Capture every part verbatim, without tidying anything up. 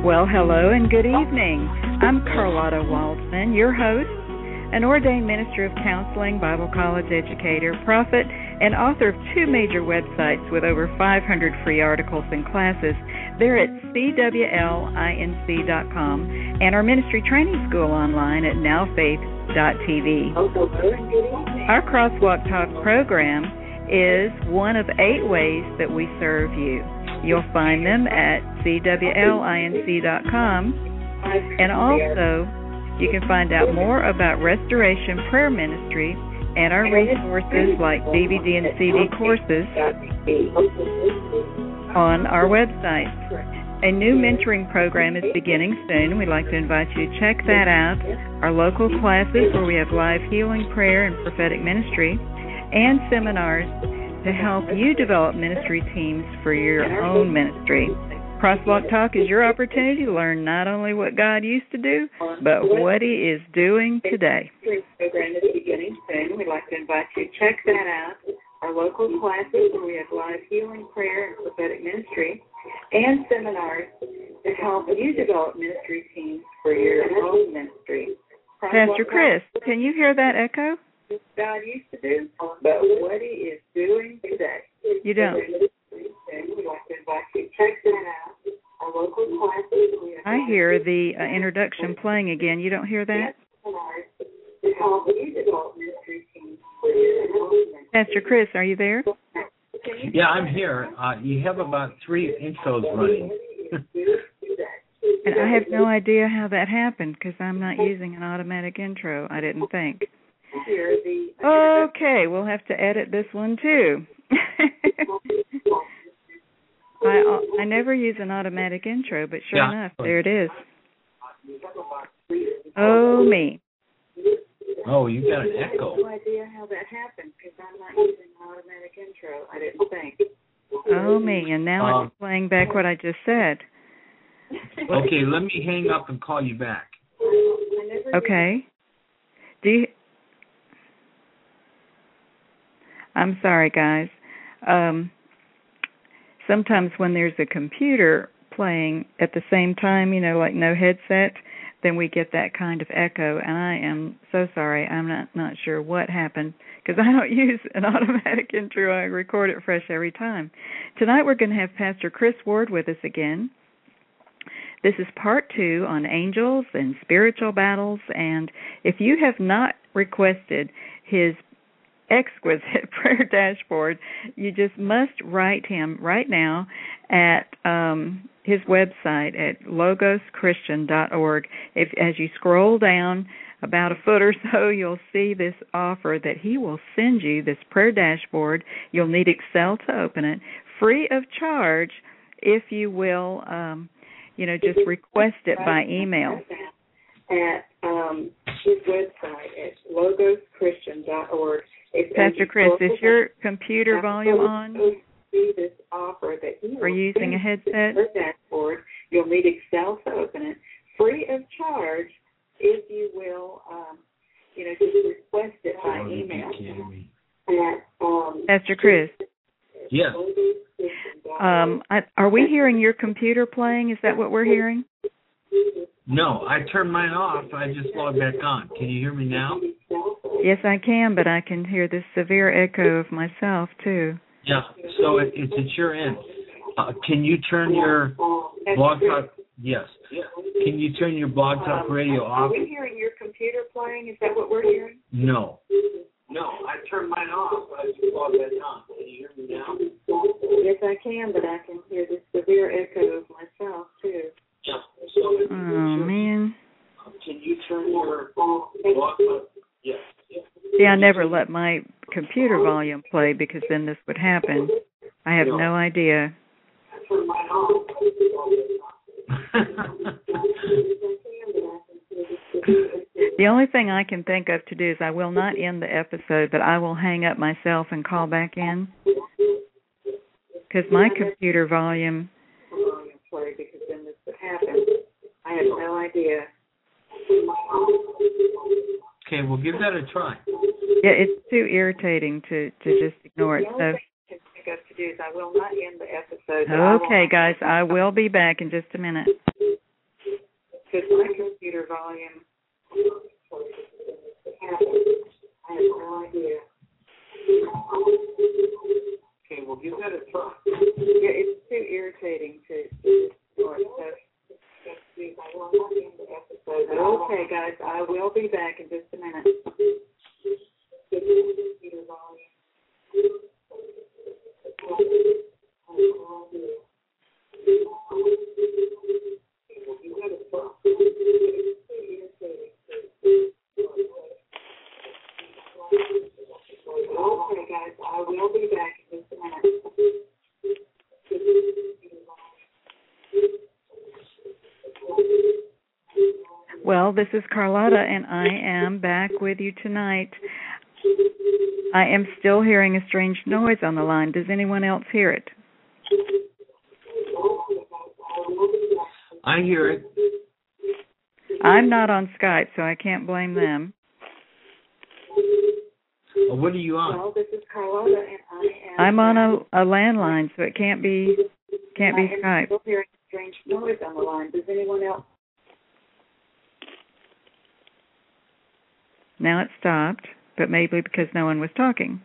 Well, hello and good evening. I'm Carlotta Waldman, your host, an ordained minister of counseling, Bible college educator, prophet, and author of two major websites with over five hundred free articles and classes. They're at C W L I N C dot com and our ministry training school online at now faith dot T V. Our Crosswalk Talk program is one of eight ways that we serve you. You'll find them at C W L I N C dot com, and also you can find out more about Restoration Prayer Ministry and our resources like D V D and C D courses on our website. A new mentoring program is beginning soon. We'd like to invite you to check that out. Our local classes where we have live healing, prayer, and prophetic ministry, and seminars to help you develop ministry teams for your own ministry. Crosswalk Talk is your opportunity to learn not only what God used to do, but what He is doing today. The program is beginning soon. We'd like to invite you to check that out. Our local classes where we have live healing, prayer, and prophetic ministry, and seminars to help you develop ministry teams for your own ministry. Pastor Chris, can you hear that echo? God used to do, but what He is doing today. You don't. We'd like to invite you to check that out. Our local classes. I hear the uh, introduction playing again. You don't hear that? Pastor Chris, are you there? Yeah, I'm here. Uh, you have about three intros running. And I have no idea how that happened because I'm not using an automatic intro, I didn't think. Okay, we'll have to edit this one too. I I never use an automatic intro, but sure yeah. enough, there it is. Oh, me. Oh, you got an echo. I have no idea how that happened because I'm not using an automatic intro, I didn't think. Oh, me, and now um, it's playing back what I just said. Okay, let me hang up and call you back. Okay. Do you... I'm sorry, guys. Um, sometimes when there's a computer playing at the same time, you know, like no headset, then we get that kind of echo, and I am so sorry. I'm not, not sure what happened because I don't use an automatic intro. I record it fresh every time. Tonight we're going to have Pastor Chris Ward with us again. This is part two on angels and spiritual battles, and if you have not requested his exquisite prayer dashboard, you just must write him right now at um, his website at logos christian dot org. If, as you scroll down about a foot or so, you'll see this offer that he will send you, this prayer dashboard. You'll need Excel to open it, free of charge, if you will, um, you know, just request it by email. At um, his website at logos christian dot org. Pastor Chris, is your computer volume on? This offer that you are you using a headset? Dashboard. You'll need Excel to open it, free of charge, if you will. Um, you know, just request it by email. At, um, Pastor Chris. Yes. Um, I, are we hearing your computer playing? Is that what we're hearing? No, I turned mine off. I just logged back on. Can you hear me now? Yes, I can, but I can hear this severe echo of myself, too. Yeah, so it, it's at your end. Uh, can you turn your blog talk? Yes. Can you turn your blog talk radio off? Are we hearing your computer playing? Is that what we're hearing? No. No, I turned mine off. I just logged back on. Can you hear me now? Yes, I can, but I can hear this severe echo of myself, too. Yeah. So oh, man. Can you turn your blog talk? Yes. See, I never let my computer volume play because then this would happen. I have no idea. The only thing I can think of to do is I will not end the episode, but I will hang up myself and call back in because my computer volume. Because then this would happen. I have no idea. Okay, we'll give that a try. Yeah, it's too irritating to, to just ignore it. So to do is I will not end the episode. Okay, guys, I will be back in just a minute. Because my computer volume. I have no idea. Okay, well, give that a try. Yeah, it's too irritating to ignore it. Okay, guys, I will be back in just a minute. Okay, guys, I will be back in just a minute. Well, this is Carlotta, and I am back with you tonight. I am still hearing a strange noise on the line. Does anyone else hear it? I hear it. I'm not on Skype, so I can't blame them. Well, what are you on? Well, this is Carlotta, and I am. I'm on a, a landline, so it can't be can't be Skype. I am still hearing a strange noise on the line. Does anyone else? Now it stopped, but maybe because no one was talking.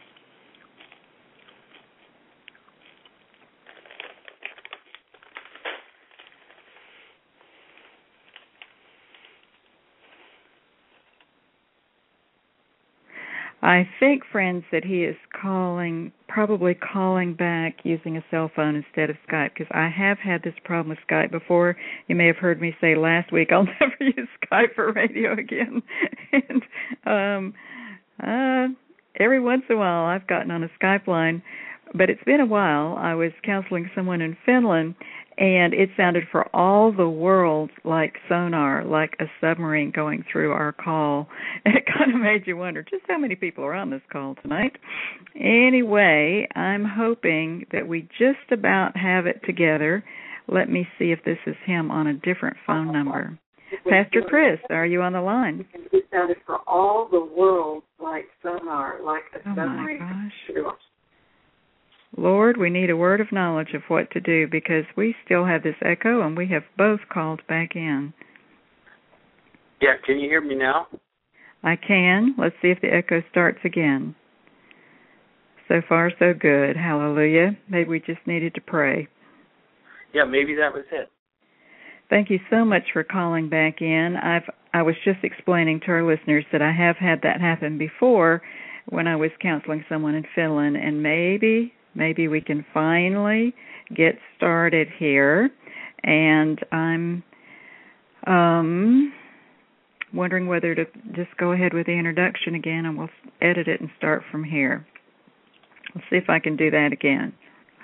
I think, friends, that he is calling, probably calling back using a cell phone instead of Skype, because I have had this problem with Skype before. You may have heard me say last week, I'll never use Skype for radio again. and um, uh, every once in a while I've gotten on a Skype line, but it's been a while. I was counseling someone in Finland, and it sounded for all the world like sonar, like a submarine going through our call. And it kind of made you wonder just how many people are on this call tonight. Anyway, I'm hoping that we just about have it together. Let me see if this is him on a different phone number. Pastor Chris, are you on the line? It sounded for all the world like sonar, like a submarine. Oh, my gosh. Lord, we need a word of knowledge of what to do, because we still have this echo, and we have both called back in. Yeah, can you hear me now? I can. Let's see if the echo starts again. So far, so good. Hallelujah. Maybe we just needed to pray. Yeah, maybe that was it. Thank you so much for calling back in. I've I was just explaining to our listeners that I have had that happen before when I was counseling someone in Finland, and maybe... Maybe we can finally get started here. And I'm um, wondering whether to just go ahead with the introduction again, and we'll edit it and start from here. Let's see if I can do that again.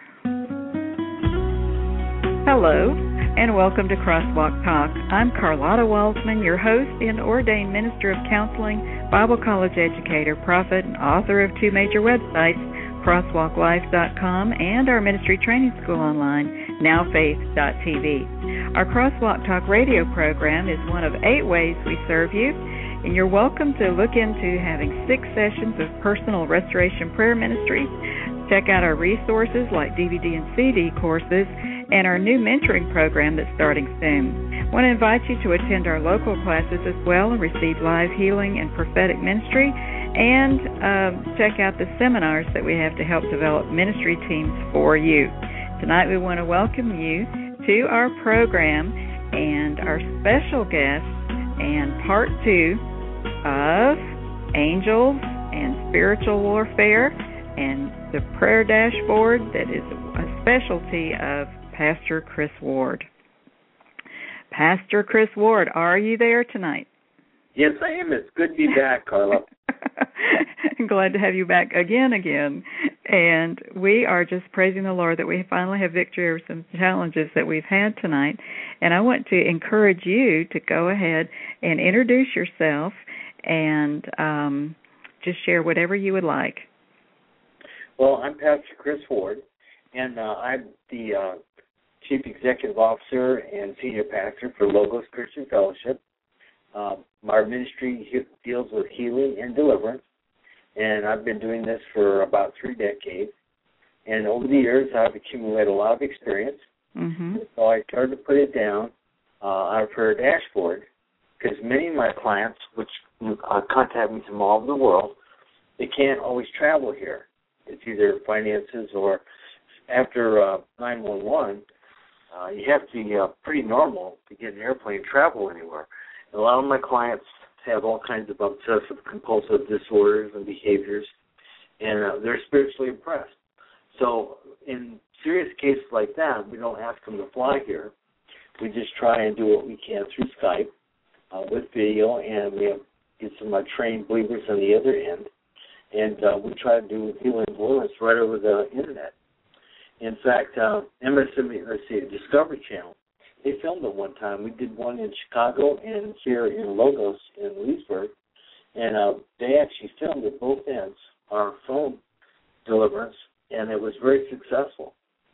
Hello, and welcome to Crosswalk Talk. I'm Carlotta Waldman, your host and ordained minister of counseling, Bible college educator, prophet, and author of two major websites, crosswalk life dot com and our ministry training school online, now faith dot t v. Our Crosswalk Talk radio program is one of eight ways we serve you, and you're welcome to look into having six sessions of personal restoration prayer ministry. Check out our resources like D V D and C D courses and our new mentoring program that's starting soon. I want to invite you to attend our local classes as well and receive live healing and prophetic ministry, and uh, check out the seminars that we have to help develop ministry teams for you. Tonight we want to welcome you to our program and our special guest and part two of Angels and Spiritual Warfare and the prayer dashboard that is a specialty of Pastor Chris Ward. Pastor Chris Ward, are you there tonight? Yes, I am. It's good to be back, Carla. I'm glad to have you back again, again. And we are just praising the Lord that we finally have victory over some challenges that we've had tonight. And I want to encourage you to go ahead and introduce yourself and um, just share whatever you would like. Well, I'm Pastor Chris Ward, and uh, I'm the uh, Chief Executive Officer and Senior Pastor for Logos Christian Fellowship. Uh, our ministry he- deals with healing and deliverance, and I've been doing this for about three decades. And over the years, I've accumulated a lot of experience. Mm-hmm. So I started to put it down uh, on a prayer dashboard, because many of my clients, which uh, contact me from all over the world, they can't always travel here. It's either finances or after uh, nine one one, uh, you have to be uh, pretty normal to get an airplane and travel anywhere. And a lot of my clients have all kinds of obsessive compulsive disorders and behaviors, and uh, they're spiritually oppressed. So in serious cases like that, we don't ask them to fly here. We just try and do what we can through Skype uh, with video, and we have get some uh, trained believers on the other end, and uh, we try to do healing and deliverance right over the internet. In fact, uh, M S M, let's see, Discovery Channel, they filmed it one time. We did one in Chicago and here in Logos in Leesburg, and uh, they actually filmed at both ends our phone deliverance, and it was very successful.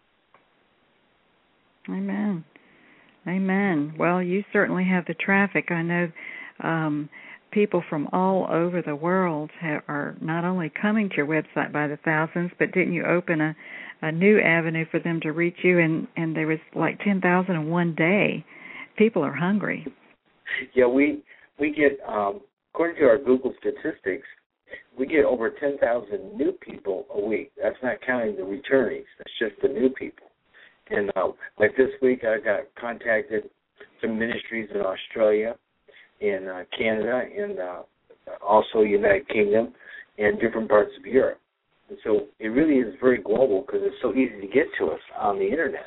Amen. Amen. Well, you certainly have the traffic. I know um, people from all over the world have, are not only coming to your website by the thousands, but didn't you open a, a new avenue for them to reach you? And, and there was like ten thousand in one day. People are hungry. Yeah, we we get, um, according to our Google statistics, we get over ten thousand new people a week. That's not counting the returnees. That's just the new people. And uh, like this week, I got contacted from ministries in Australia, in uh, Canada, and uh, also United Kingdom, and different parts of Europe. And so it really is very global because it's so easy to get to us on the Internet.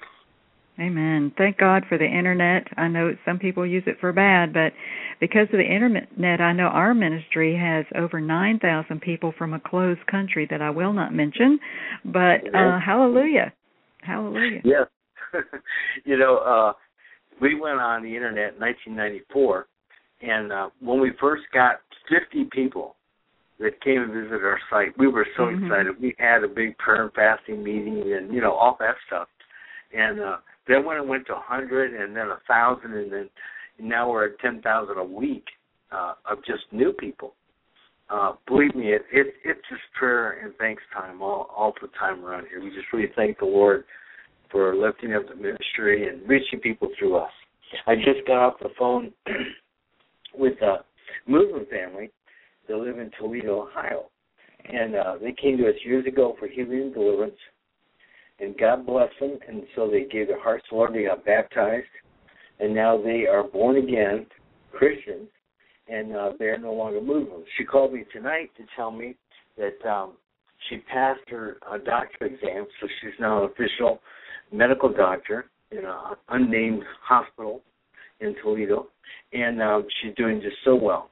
Amen. Thank God for the Internet. I know some people use it for bad, but because of the Internet, I know our ministry has over nine thousand people from a closed country that I will not mention, but uh, hallelujah. Hallelujah. Yes. You know, uh, we went on the Internet in nineteen ninety-four, and uh, when we first got fifty people that came and visited our site, we were so mm-hmm. excited. We had a big prayer and fasting meeting and, you know, all that stuff. And uh, then when it went to one hundred and then one thousand, and then now we're at ten thousand a week uh, of just new people. Uh, believe me, it, it, it's just prayer and thanks time all, all the time around here. We just really thank the Lord for lifting up the ministry and reaching people through us. I just got off the phone with a Muslim family that live in Toledo, Ohio. And uh, they came to us years ago for healing and deliverance. And God bless them. And so they gave their hearts to the Lord. They got baptized. And now they are born again Christians. And uh, they're no longer Muslims. She called me tonight to tell me that um, she passed her uh, doctor exam, so she's now an official medical doctor in an unnamed hospital in Toledo, and uh, she's doing just so well.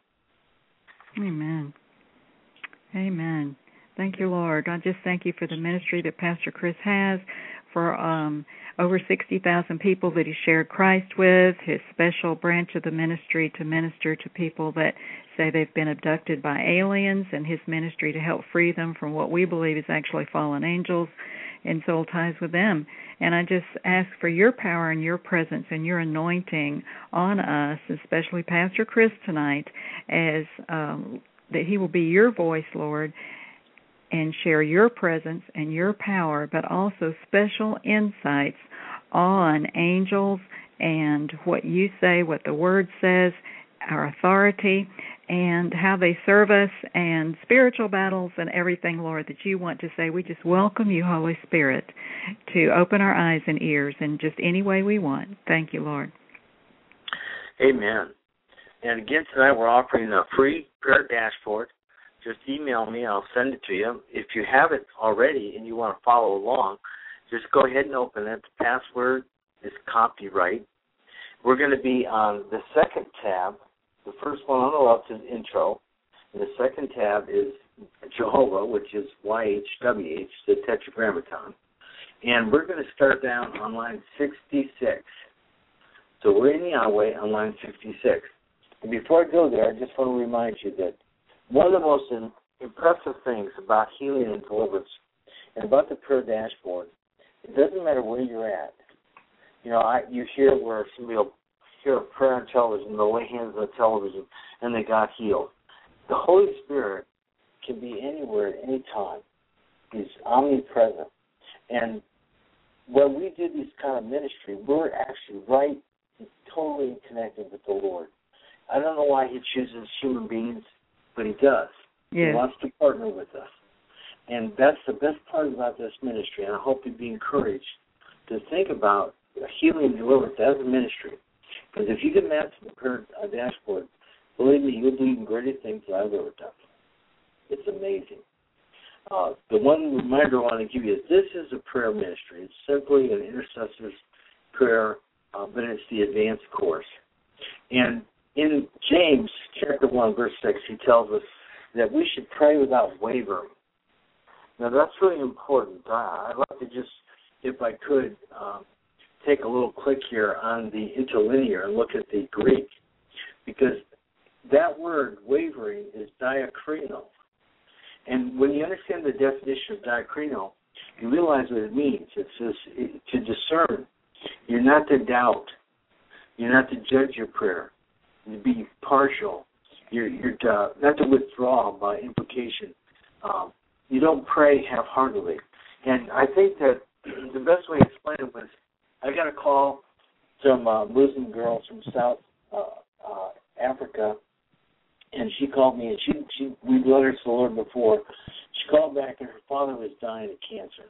Amen. Amen. Thank you, Lord. I just thank you for the ministry that Pastor Chris has, for um, over sixty thousand people that he shared Christ with, his special branch of the ministry to minister to people that say they've been abducted by aliens, and his ministry to help free them from what we believe is actually fallen angels and soul ties with them. And I just ask for your power and your presence and your anointing on us, especially Pastor Chris tonight, as um, that he will be your voice, Lord, and share your presence and your power, but also special insights on angels and what you say, what the Word says, our authority, and how they serve us, and spiritual battles and everything, Lord, that you want to say. We just welcome you, Holy Spirit, to open our eyes and ears in just any way we want. Thank you, Lord. Amen. And again, tonight we're offering a free prayer dashboard. Just email me. I'll send it to you. If you have it already and you want to follow along, just go ahead and open it. The password is copyright. We're going to be on the second tab. The first one on the left is intro. And the second tab is Jehovah, which is Y H W H, the Tetragrammaton. And we're going to start down on line sixty-six. So we're in the Yahweh on line sixty-six. And before I go there, I just want to remind you that one of the most impressive things about healing and deliverance and about the prayer dashboard, it doesn't matter where you're at. You know, I, you hear where somebody will hear a prayer on television, they'll lay hands on the television, and they got healed. The Holy Spirit can be anywhere at any time. He's omnipresent. And when we do this kind of ministry, we're actually right totally connected with the Lord. I don't know why he chooses human beings, but he does. Yes. He wants to partner with us. And that's the best part about this ministry, and I hope you'd be encouraged to think about healing and deliverance as a ministry. Because if you can match the current uh, dashboard, believe me, you'll do even greater things than I've ever done. It's amazing. Uh, the one reminder I want to give you is this is a prayer ministry. It's simply an intercessor's prayer, uh, but it's the advanced course. And in James chapter one, verse six, he tells us that we should pray without wavering. Now, that's really important. I, I'd like to just, if I could, uh, take a little click here on the interlinear and look at the Greek, because that word, wavering, is diakrino. And when you understand the definition of diakrino, you realize what it means. It says it, to discern. You're not to doubt. You're not to judge your prayer. To be partial. You're, you're to, not to withdraw by implication. Um, you don't pray half-heartedly. And I think that the best way to explain it was, I got a call from uh, Muslim girls from South uh, uh, Africa, and she called me, and she, she we led her to the Lord before. She called back, and her father was dying of cancer.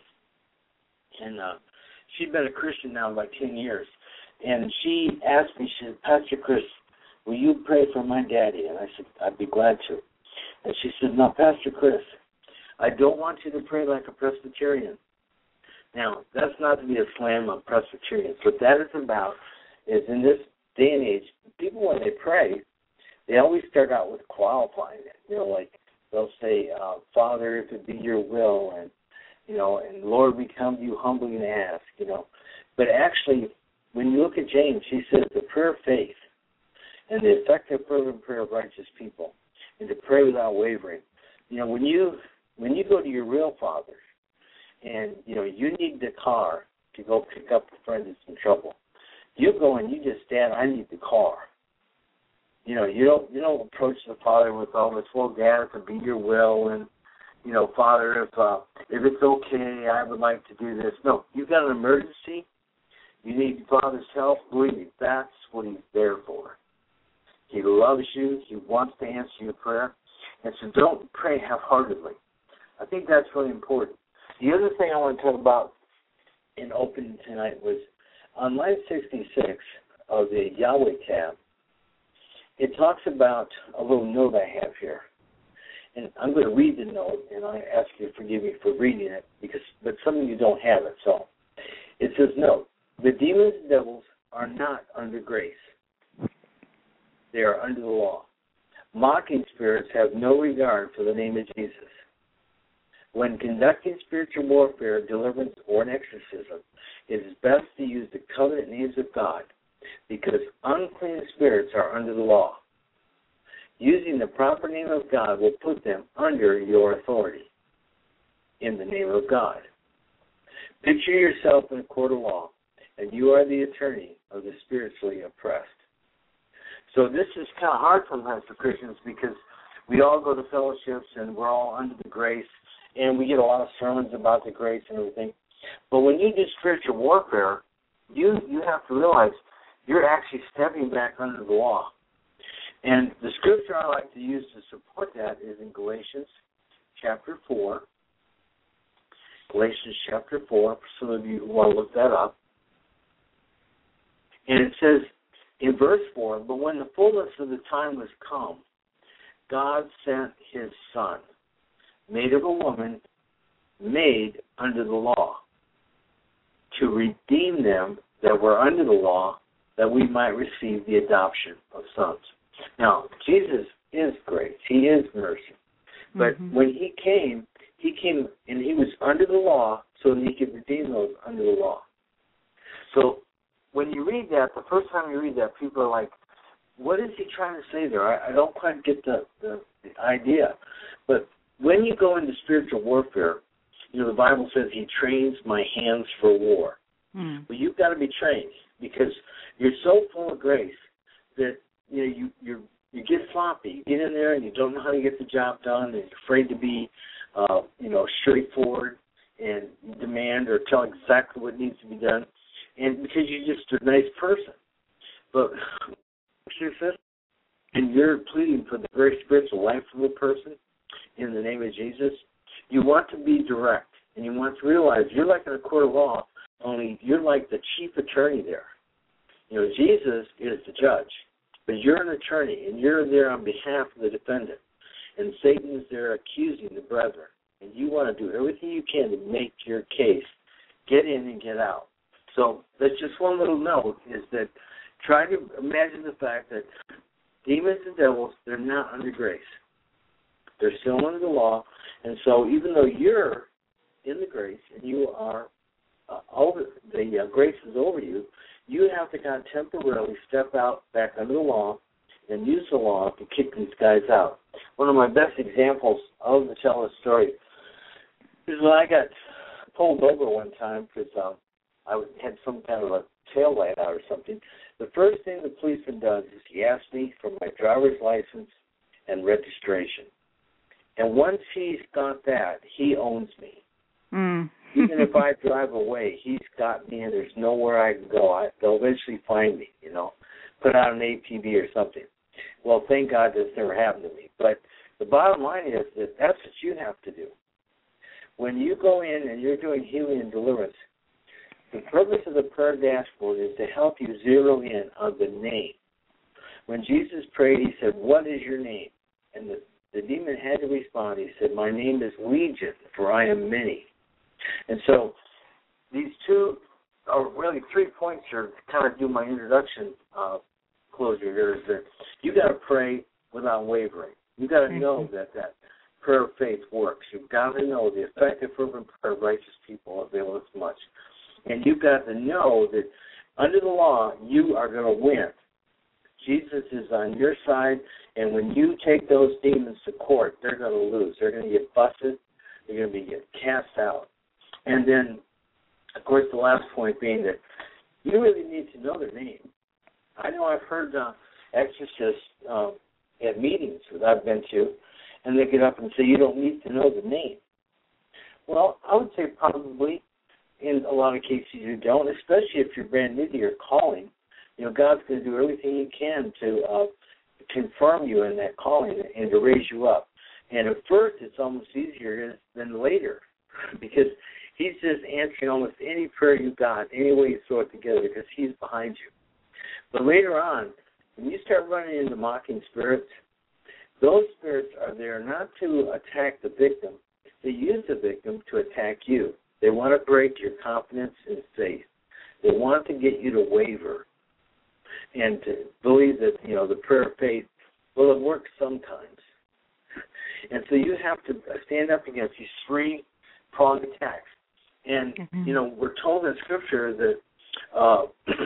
And uh, she'd been a Christian now about ten years. And she asked me, she said, Pastor Chris, will you pray for my daddy? And I said, I'd be glad to. And she said, no, Pastor Chris, I don't want you to pray like a Presbyterian. Now, that's not to be a slam on Presbyterians. What that is about is in this day and age, people, when they pray, they always start out with qualifying it. You know, like they'll say, uh, Father, if it be your will, and, you know, and Lord, we come to you humbly and ask, you know. But actually, when you look at James, he says the prayer of faith and the effective fervent prayer of righteous people, and to pray without wavering. You know, when you when you go to your real Father, and, you know, you need the car to go pick up a friend that's in trouble, you go and you just, Dad, I need the car. You know, you don't you don't approach the Father with all this, well, Dad, it could be your will, and, you know, Father, if uh, if it's okay, I would like to do this. No, you've got an emergency. You need Father's help. Believe me, that's what he's there for. He loves you. He wants to answer your prayer. And so don't pray half-heartedly. I think that's really important. The other thing I want to talk about in open tonight was on line sixty-six of the Yahweh tab, it talks about a little note I have here. And I'm going to read the note, and I ask you to forgive me for reading it, because but some of you don't have it. So it says, note, the demons and devils are not under grace. They are under the law. Mocking spirits have no regard for the name of Jesus. When conducting spiritual warfare, deliverance, or an exorcism, it is best to use the covenant names of God, because unclean spirits are under the law. Using the proper name of God will put them under your authority in the name of God. Picture yourself in a court of law, and you are the attorney of the spiritually oppressed. So this is kind of hard sometimes for Christians, because we all go to fellowships and we're all under the grace, and we get a lot of sermons about the grace and everything. But when you do spiritual warfare, you you have to realize you're actually stepping back under the law. And the scripture I like to use to support that is in Galatians chapter four. Galatians chapter four, for some of you who want to look that up. And it says in verse four, but when the fullness of the time was come, God sent his Son, made of a woman, made under the law, to redeem them that were under the law, that we might receive the adoption of sons. Now, Jesus is grace. He is mercy. But mm-hmm. when he came, he came and he was under the law so that he could redeem those under the law. So when you read that, the first time you read that, people are like, what is he trying to say there? I, I don't quite get the, the, the idea. But when you go into spiritual warfare, you know, the Bible says he trains my hands for war. Mm. But you've got to be trained, because you're so full of grace that, you know, you you you get sloppy. You get in there and you don't know how to get the job done, and you're afraid to be, uh, you know, straightforward and demand or tell exactly what needs to be done, and because you're just a nice person. But and you're pleading for the very spiritual life of a person in the name of Jesus, you want to be direct, and you want to realize you're like in a court of law, only you're like the chief attorney there. You know, Jesus is the judge, but you're an attorney, and you're there on behalf of the defendant, and Satan is there accusing the brethren, and you want to do everything you can to make your case, get in and get out. So that's just one little note, is that try to imagine the fact that demons and devils, they're not under grace. They're still under the law, and so even though you're in the grace and you are uh, over, the uh, grace is over you, you have to kind of temporarily step out back under the law and use the law to kick these guys out. One of my best examples, I'll tell a story, is when I got pulled over one time because um, I had some kind of a tail light out or something. The first thing the policeman does is he asks me for my driver's license and registration. And once he's got that, he owns me. Mm. Even if I drive away, he's got me, and there's nowhere I can go. I, they'll eventually find me, you know, put out an A P B or something. Well, thank God this never happened to me. But the bottom line is that that's what you have to do. When you go in and you're doing healing and deliverance, the purpose of the prayer dashboard is to help you zero in on the name. When Jesus prayed, he said, "What is your name?" And the, the demon had to respond. He said, "My name is Legion, for I am many." And so these two, or really three points here to kind of do my introduction uh, closure here, is that you got to pray without wavering. You got to mm-hmm. know that that prayer of faith works. You've got to know the effective fervent prayer of righteous people availeth much. And you've got to know that under the law, you are going to win. Jesus is on your side, and when you take those demons to court, they're going to lose. They're going to get busted. They're going to be get cast out. And then, of course, the last point being that you really need to know their name. I know I've heard uh, exorcists uh, at meetings that I've been to, and they get up and say, "You don't need to know the name." Well, I would say probably in a lot of cases you don't, especially if you're brand new to your calling. You know, God's going to do everything he can to uh, confirm you in that calling and to raise you up. And at first, it's almost easier than later because he's just answering almost any prayer you got, any way you throw it together, because he's behind you. But later on, when you start running into mocking spirits, those spirits are there not to attack the victim. They use the victim to attack you. They want to break your confidence and faith. They want to get you to waver and to believe that, you know, the prayer of faith, well, it works sometimes. And so you have to stand up against these three-pronged attacks. And, mm-hmm. you know, we're told in Scripture that uh,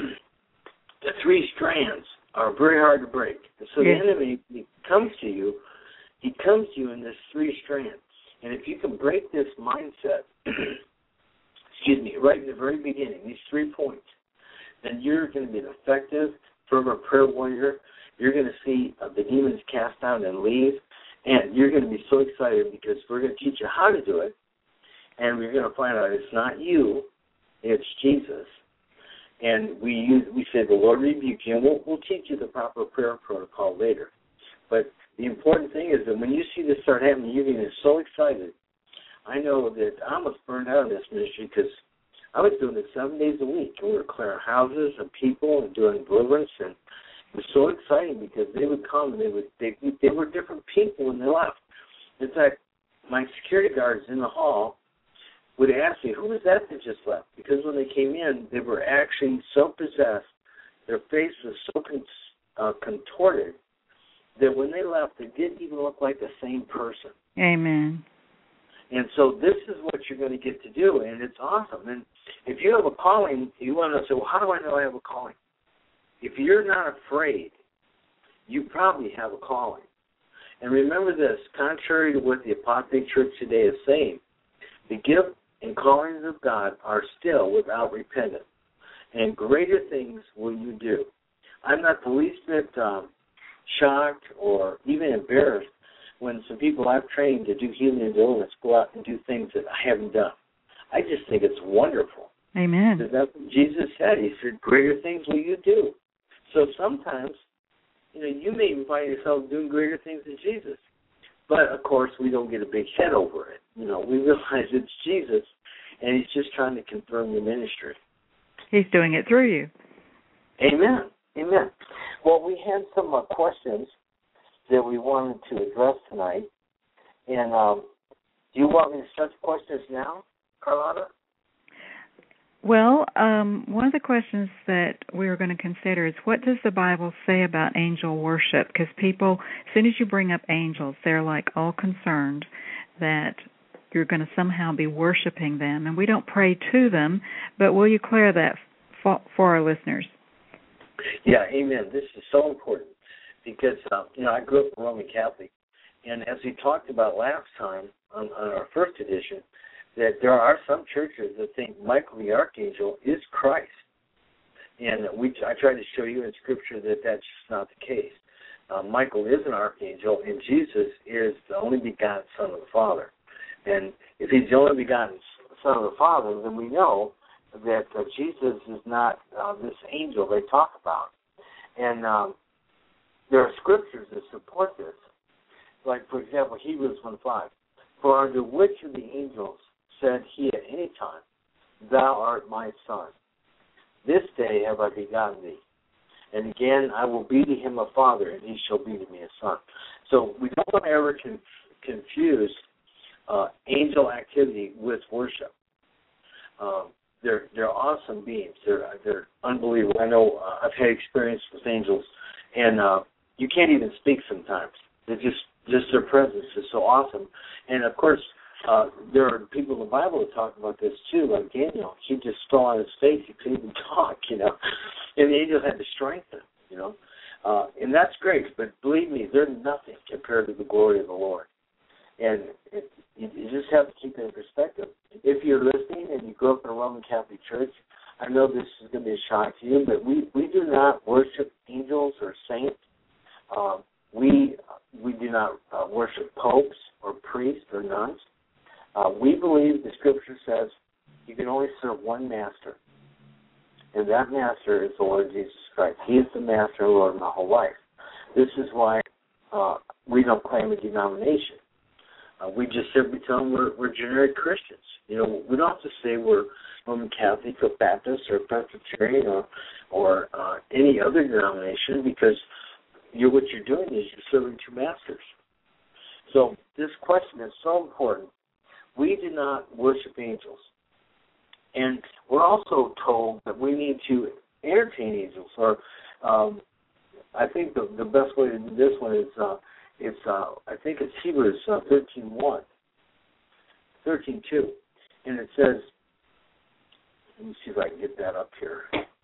the three strands are very hard to break. And so yes. the enemy, he comes to you, he comes to you in this three strands. And if you can break this mindset, excuse me, right in the very beginning, these three points, then you're going to be an effective, fervent prayer warrior. You're going to see uh, the demons cast out and leave. And you're going to be so excited because we're going to teach you how to do it. And we're going to find out it's not you, it's Jesus. And we use, we say, the Lord rebuke you. And we'll, we'll teach you the proper prayer protocol later. But the important thing is that when you see this start happening, you're getting so excited. I know that I almost burned out in this ministry because I was doing it seven days a week. And we were clearing houses and people and doing deliverance. And it was so exciting because they would come and they would they, they were different people when they left. In fact, my security guards in the hall would ask me, who was that that just left? Because when they came in, they were actually so possessed, their face was so con- uh, contorted, that when they left, they didn't even look like the same person. Amen. And so this is what you're going to get to do, and it's awesome. And if you have a calling, you want to say, well, how do I know I have a calling? If you're not afraid, you probably have a calling. And remember this, contrary to what the Apostate Church today is saying, the gift and callings of God are still without repentance, and greater things will you do. I'm not the least bit um, shocked or even embarrassed when some people I've trained to do healing and deliverance go out and do things that I haven't done. I just think it's wonderful. Amen. Because that's what Jesus said. He said, greater things will you do. So sometimes, you know, you may even find yourself doing greater things than Jesus. But, of course, we don't get a big head over it. You know, we realize it's Jesus, and he's just trying to confirm the ministry. He's doing it through you. Amen. Amen. Well, we had some uh, questions that we wanted to address tonight. And um, do you want me to start the questions now, Carlotta? Well, um, one of the questions that we were going to consider is, what does the Bible say about angel worship? Because people, as soon as you bring up angels, they're like all concerned that you're going to somehow be worshiping them. And we don't pray to them, but will you clear that for, for our listeners? Yeah, amen. This is so important because, uh, you know, I grew up a Roman Catholic. And as we talked about last time on, on our first edition, that there are some churches that think Michael the Archangel is Christ. And we, I tried to show you in Scripture that that's just not the case. Uh, Michael is an archangel, and Jesus is the only begotten Son of the Father. And if he's the only begotten Son of the Father, then we know that uh, Jesus is not uh, this angel they talk about. And um, there are Scriptures that support this. Like, for example, Hebrews one five. For unto which of the angels said he at any time, Thou art my Son. This day have I begotten thee. And again, I will be to him a father, and he shall be to me a son. So we don't want to ever con- confuse uh, angel activity with worship. Um, they're they're awesome beings. They're they're unbelievable. I know uh, I've had experience with angels, and uh, you can't even speak sometimes. They just just their presence is so awesome. And of course, uh, there are people in the Bible that talk about this too, like Daniel. He just fell on his face. He couldn't even talk, you know. And the angel had to strengthen him, you know. Uh, and that's great, but believe me, they're nothing compared to the glory of the Lord. And it, you, you just have to keep it in perspective. If you're listening and you grew up in a Roman Catholic church, I know this is going to be a shock to you, but we, we do not worship angels or saints. Um, we we do not uh, worship popes or priests or nuns. Uh, we believe the Scripture says you can only serve one master, and that master is the Lord Jesus Christ. He is the master and Lord of my whole life. This is why uh, we don't claim a denomination. Uh, we just simply tell them we're, we're generic Christians. You know, we don't have to say we're Roman Catholic or Baptist or Presbyterian or or uh, any other denomination, because you're, what you're doing is you're serving two masters. So this question is so important. We do not worship angels. And we're also told that we need to entertain angels. Or um, I think the, the best way to do this one is, uh, it's, uh, I think it's Hebrews uh, thirteen one, thirteen two. And it says, let me see if I can get that up here.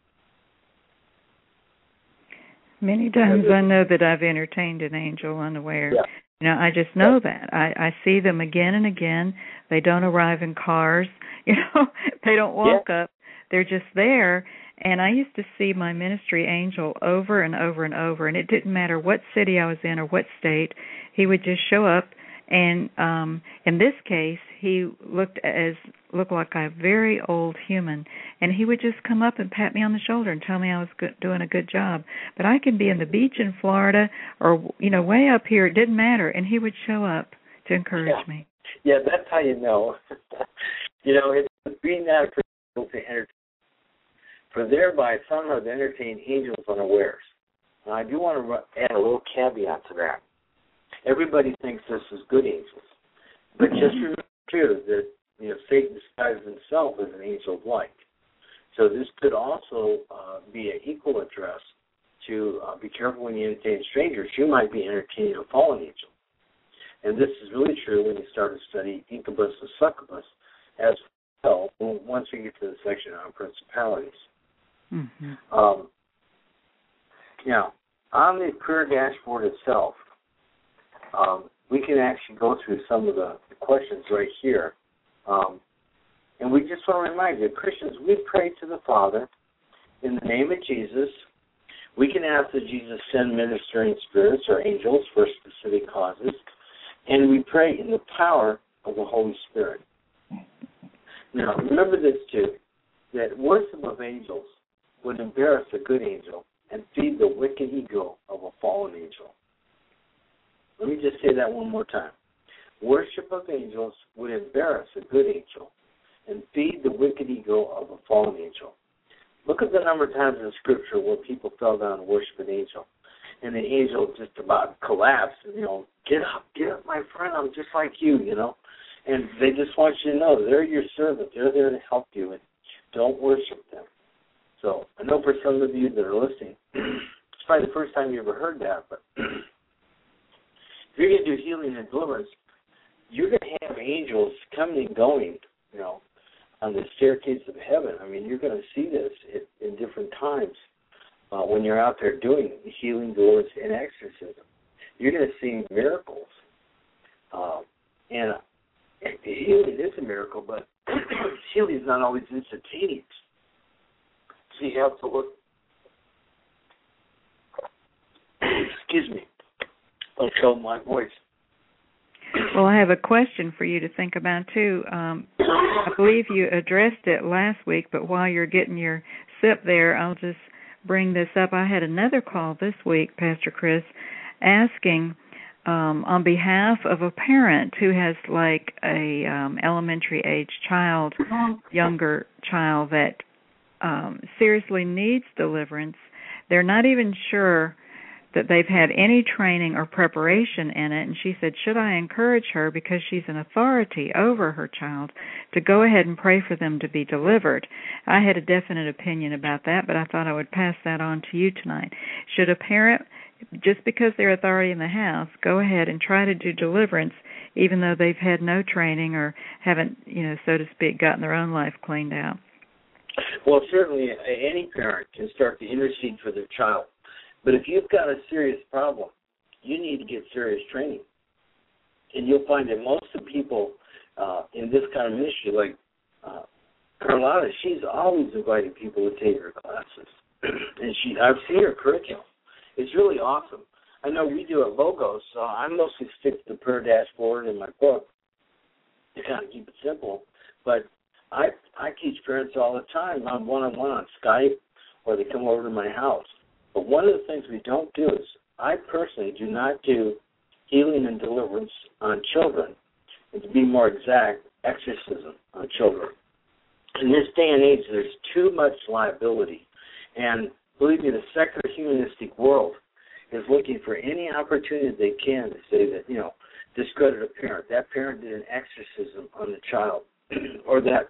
Many times I know that I've entertained an angel unaware. Yeah. You know, I just know that. I, I see them again and again. They don't arrive in cars. You know, they don't walk yeah. up. They're just there. And I used to see my ministry angel over and over and over, and it didn't matter what city I was in or what state. He would just show up, and um, in this case, he looked as looked like a very old human, and he would just come up and pat me on the shoulder and tell me I was good, doing a good job. But I could be in the beach in Florida or, you know, way up here. It didn't matter, and he would show up to encourage yeah. me. Yeah, that's how you know. You know, it's being that person to entertain. For thereby some have entertained angels unawares. Now, I do want to add a little caveat to that. Everybody thinks this is good angels. But just remember, too, that, you know, Satan disguises himself as an angel of light. So this could also uh, be an equal address to uh, be careful when you entertain strangers. You might be entertaining a fallen angel. And this is really true when you start to study incubus and succubus as well, once we get to the section on principalities. Mm-hmm. Um, now, on the prayer dashboard itself, um, we can actually go through some of the, the questions right here. Um, and we just want to remind you, Christians, we pray to the Father in the name of Jesus. We can ask that Jesus send ministering spirits or angels for specific causes. And we pray in the power of the Holy Spirit. Now, remember this, too, that worship of angels would embarrass a good angel and feed the wicked ego of a fallen angel. Let me just say that one more time. Worship of angels would embarrass a good angel and feed the wicked ego of a fallen angel. Look at the number of times in Scripture where people fell down and worship an angel, and the angel just about collapsed. You know, get up, get up, my friend. I'm just like you, you know. And they just want you to know they're your servant. They're there to help you, and don't worship them. So I know for some of you that are listening, it's probably the first time you ever heard that, but if you're going to do healing and deliverance, you're going to have angels coming and going, you know, on the staircase of heaven. I mean, you're going to see this in, in different times uh, when you're out there doing healing, deliverance, and exorcism. You're going to see miracles. Uh, and healing is a miracle, but healing is not always instantaneous. So you have to look. Excuse me. I'll show my voice. Well, I have a question for you to think about, too. Um, I believe you addressed it last week, but while you're getting your sip there, I'll just bring this up. I had another call this week, Pastor Chris, asking um, on behalf of a parent who has like a um, elementary age child, younger child that um, seriously needs deliverance. They're not even sure that they've had any training or preparation in it, and she said, should I encourage her, because she's an authority over her child, to go ahead and pray for them to be delivered? I had a definite opinion about that, but I thought I would pass that on to you tonight. Should a parent, just because they're authority in the house, go ahead and try to do deliverance, even though they've had no training or haven't, you know, so to speak, gotten their own life cleaned out? Well, certainly any parent can start to intercede for their child. But if you've got a serious problem, you need to get serious training. And you'll find that most of the people uh, in this kind of ministry, like uh, Carlotta, she's always inviting people to take her classes. and she, I've seen her curriculum. It's really awesome. I know we do at Logos, so I mostly stick to the prayer dashboard in my book to kind of keep it simple. But I, I teach parents all the time. I'm one-on-one on Skype, or they come over to my house. But one of the things we don't do is, I personally do not do healing and deliverance on children, and to be more exact, exorcism on children. In this day and age, there's too much liability. And believe me, the secular humanistic world is looking for any opportunity they can to say that, you know, discredit a parent. That parent did an exorcism on the child, or that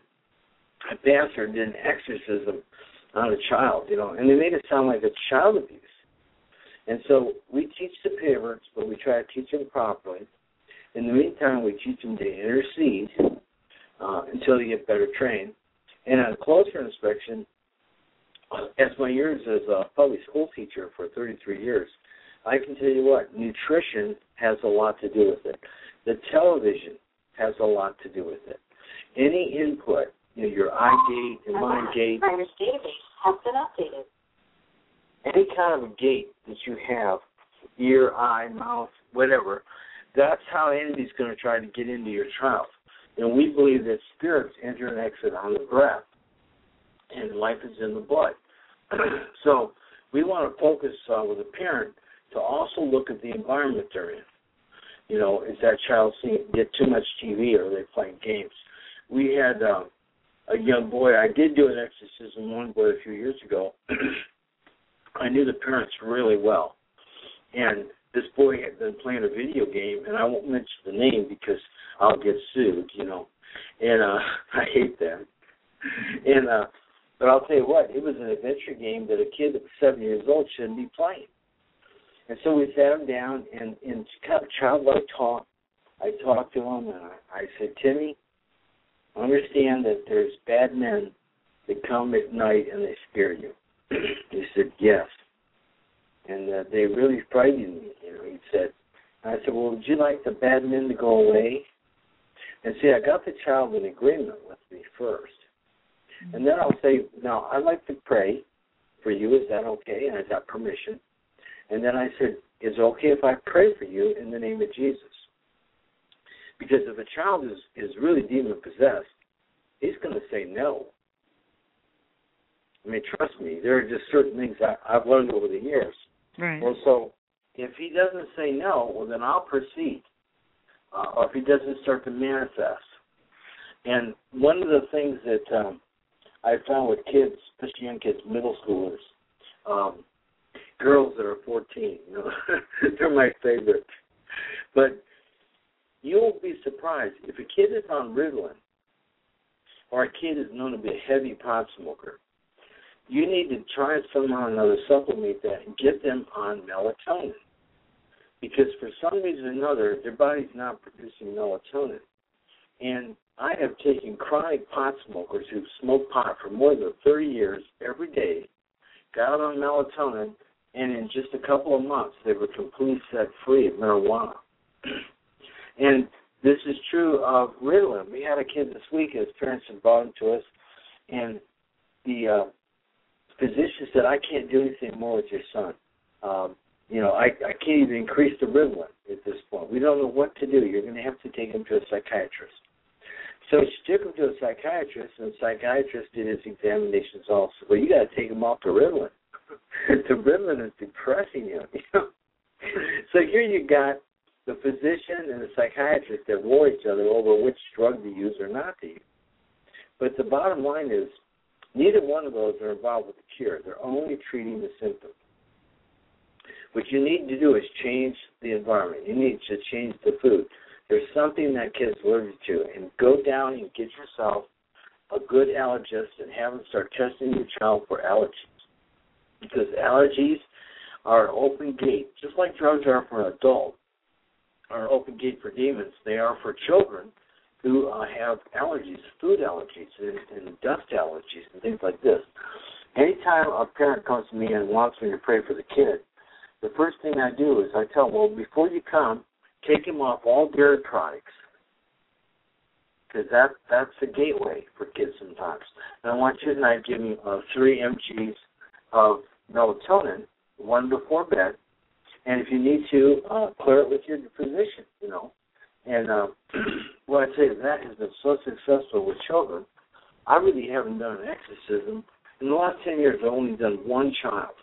pastor did an exorcism on a child, you know, and they made it sound like it's child abuse. And so we teach the parents, but we try to teach them properly. In the meantime, we teach them to intercede uh, until they get better trained. And on a closer inspection, as my years as a public school teacher for thirty-three years, I can tell you what, nutrition has a lot to do with it. The television has a lot to do with it. Any input, you know, your eye gate, your mind gate. This database has been updated. Any kind of a gate that you have, ear, eye, mouth, whatever, that's how the enemy's going to try to get into your child. And we believe that spirits enter and exit on the breath, and life is in the blood. So we want to focus uh, with a parent to also look at the environment they're in. You know, is that child seeing get too much T V, or are they playing games? We had um, a young boy. I did do an exorcism on one boy a few years ago. I knew the parents really well. And this boy had been playing a video game, and I won't mention the name because I'll get sued, you know. And uh, I hate that. And uh, but I'll tell you what, it was an adventure game that a kid that's seven years old shouldn't be playing. And so we sat him down, and in kind of childlike talk, I talked to him, and I, I said, Timmy, understand that there's bad men that come at night and they scare you. He said, yes. And uh, they really frightened me. You know, he said, I said, well, would you like the bad men to go away? And see, I got the child in agreement with me first. And then I'll say, now, I'd like to pray for you. Is that okay? And I got permission. And then I said, is it okay if I pray for you in the name of Jesus? Because if a child is, is really demon-possessed, he's going to say no. I mean, trust me, there are just certain things I, I've learned over the years. Right. And so if he doesn't say no, well, then I'll proceed. Uh, or if he doesn't start to manifest. And one of the things that um, I found with kids, especially young kids, middle schoolers, um, girls that are fourteen, you know, they're my favorite. But you'll be surprised if a kid is on Ritalin or a kid is known to be a heavy pot smoker, you need to try somehow or another supplement that and get them on melatonin. Because for some reason or another, their body's not producing melatonin. And I have taken chronic pot smokers who've smoked pot for more than thirty years every day, got on melatonin, and in just a couple of months, they were completely set free of marijuana. And this is true of Ritalin. We had a kid this week, his parents had brought him to us, and the uh, physician said, I can't do anything more with your son. Um, you know, I, I can't even increase the Ritalin at this point. We don't know what to do. You're going to have to take him to a psychiatrist. So she took him to a psychiatrist, and the psychiatrist did his examinations also. Well, you got to take him off the Ritalin. The Ritalin is depressing him. You know? So here you got the physician and the psychiatrist that war each other over which drug to use or not to use. But the bottom line is, neither one of those are involved with the cure. They're only treating the symptom. What you need to do is change the environment. You need to change the food. There's something that kid's allergic to, and go down and get yourself a good allergist and have them start testing your child for allergies. Because allergies are an open gate, just like drugs are for an adult, are an open gate for demons. They are for children who uh, have allergies, food allergies, and, and dust allergies, and things like this. Anytime a parent comes to me and wants me to pray for the kid, the first thing I do is I tell them, well, before you come, take him off all dairy products, because that, that's the gateway for kids sometimes. And I want you tonight to give me uh, three milligrams of melatonin, one before bed, and if you need to, uh, clear it with your physician, you know. And uh, what I say is that has been so successful with children, I really haven't done an exorcism. In the last ten years, I've only done one child.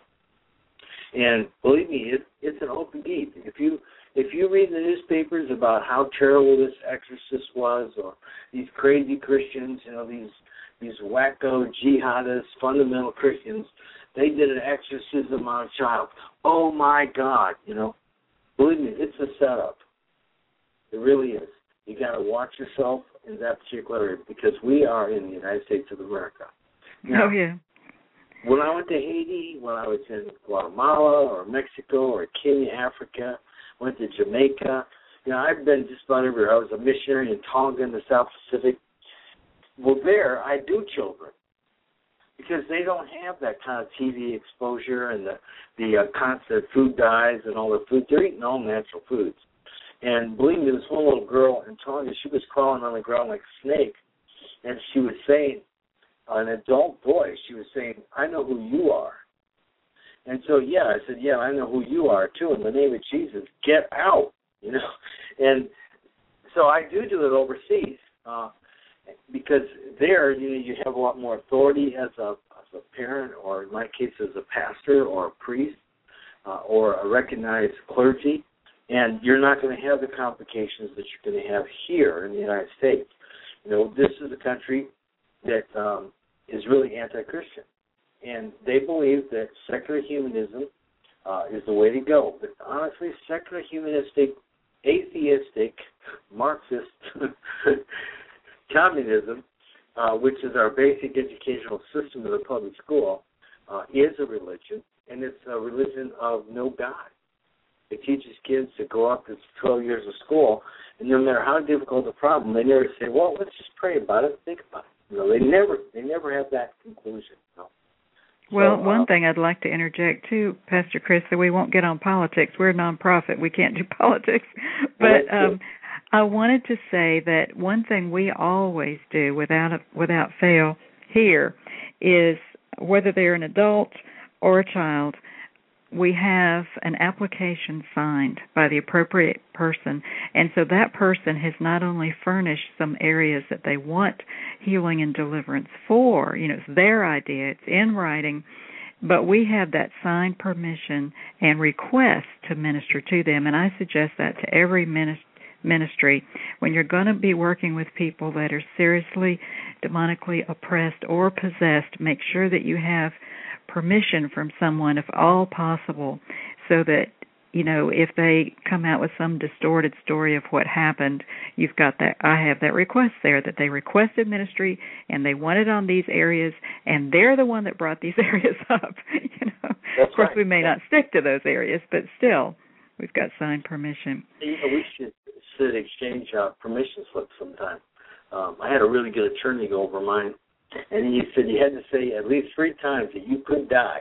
And believe me, it, it's an open gate. If you if you read the newspapers about how terrible this exorcist was, or these crazy Christians, you know, these these wacko jihadists, fundamental Christians, they did an exorcism on a child. Oh my God, you know, believe me, it's a setup. It really is. You got to watch yourself in that particular area, because we are in the United States of America. Now, oh yeah. When I went to Haiti, when I was in Guatemala or Mexico or Kenya, Africa, went to Jamaica, you know, I've been just about everywhere. I was a missionary in Tonga in the South Pacific. Well, there I do children, because they don't have that kind of T V exposure and the the uh, constant food dyes and all the food. They're eating all natural foods. And believe me, this one little girl in Tonga, she was crawling on the ground like a snake, and she was saying, an adult voice, she was saying, I know who you are. And so, yeah, I said, yeah, I know who you are, too. In the name of Jesus, get out, you know. And so I do do it overseas, uh, because there, you know, you have a lot more authority as a, as a parent, or in my case, as a pastor or a priest, uh, or a recognized clergy, and you're not going to have the complications that you're going to have here in the United States. You know, this is a country that um, is really anti-Christian. And they believe that secular humanism uh, is the way to go. But honestly, secular humanistic, atheistic, Marxist communism, uh, which is our basic educational system of the public school, uh, is a religion, and it's a religion of no God. It teaches kids to go up to twelve years of school, and no matter how difficult the problem, they never say, well, let's just pray about it, think about it. You know, they never, they never have that conclusion. You know? Well, so, one uh, thing I'd like to interject too, Pastor Chris, so we won't get on politics. We're a nonprofit; we can't do politics. But um, I wanted to say that one thing we always do, without a, without fail, here is whether they're an adult or a child, we have an application signed by the appropriate person, and so that person has not only furnished some areas that they want healing and deliverance for, you know, it's their idea, it's in writing, but we have that signed permission and request to minister to them, and I suggest that to every minister ministry. When you're going to be working with people that are seriously demonically oppressed or possessed, make sure that you have permission from someone, if all possible, so that, you know, if they come out with some distorted story of what happened, you've got that. I have that request there that they requested ministry and they want it on these areas, and they're the one that brought these areas up. You know, That's of course, right. we may not stick to those areas, but still, we've got signed permission. You know, we should should exchange uh, permission slips sometime. Um, I had a really good attorney go over mine, and he said you had to say at least three times that you could die.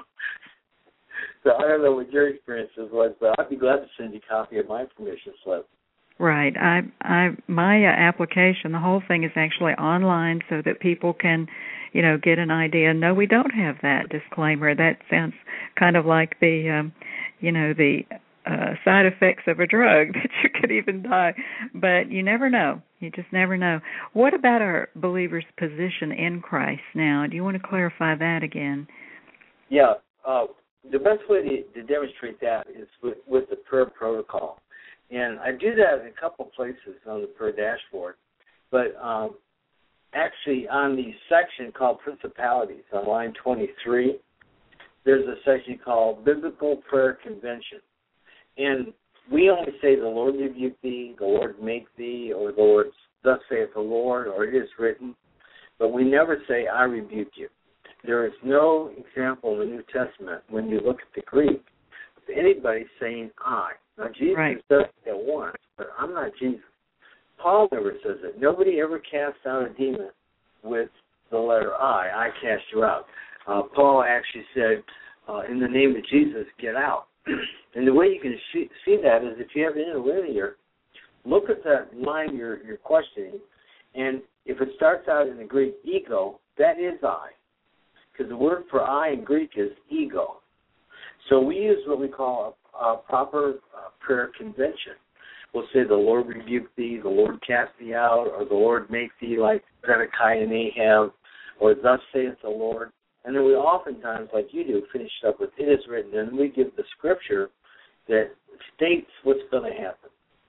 So I don't know what your experiences was, but I'd be glad to send you a copy of my permission slip. Right. I, I, my uh, application, the whole thing is actually online so that people can, you know, get an idea. No, we don't have that disclaimer. That sounds kind of like the, um, you know, the uh, side effects of a drug that you could even die. But you never know. You just never know. What about our believers' position in Christ now? Do you want to clarify that again? Yeah. Uh, the best way to, to demonstrate that is with, with the prayer protocol. And I do that in a couple places on the prayer dashboard. But um, actually on the section called Principalities on line twenty-three, there's a section called Biblical Prayer Convention. And we only say the Lord rebuke thee, the Lord make thee, or the Lord thus saith the Lord, or it is written. But we never say I rebuke you. There is no example in the New Testament when you look at the Greek of anybody saying I. Now, Jesus right. does it once, but I'm not Jesus. Paul never says it. Nobody ever casts out a demon with the letter I. I cast you out. Uh, Paul actually said, uh, in the name of Jesus, get out. And the way you can see, see that is if you have interlinear, look at that line you're, you're questioning, and if it starts out in the Greek ego, that is I. Because the word for I in Greek is ego. So we use what we call a, a proper uh, prayer convention. We'll say the Lord rebuke thee, the Lord cast thee out, or the Lord make thee like Zedekiah and Ahab, or thus saith the Lord. And then we oftentimes, like you do, finish up with it is written, and we give the scripture that states what's going to happen.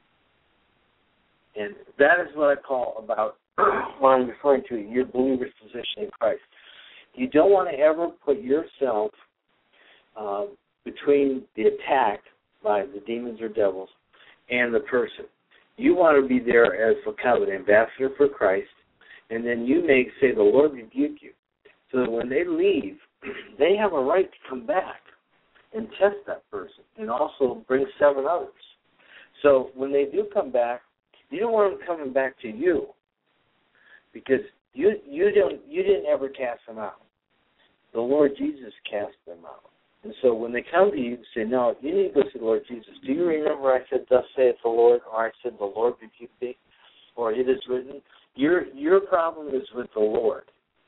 And that is what I call about what I'm referring to, your believer's position in Christ. You don't want to ever put yourself uh, between the attack by the demons or devils and the person. You want to be there as a kind of an ambassador for Christ, and then you may say, the Lord rebuke you. So that when they leave, they have a right to come back and test that person and also bring seven others. So when they do come back, you don't want them coming back to you because you you don't you didn't ever cast them out. The Lord Jesus cast them out. And so when they come to you and say, no, you need to go to the Lord Jesus. Do you remember I said, thus saith the Lord, or I said, the Lord rebuke thee, or it is written? Your your problem is with the Lord.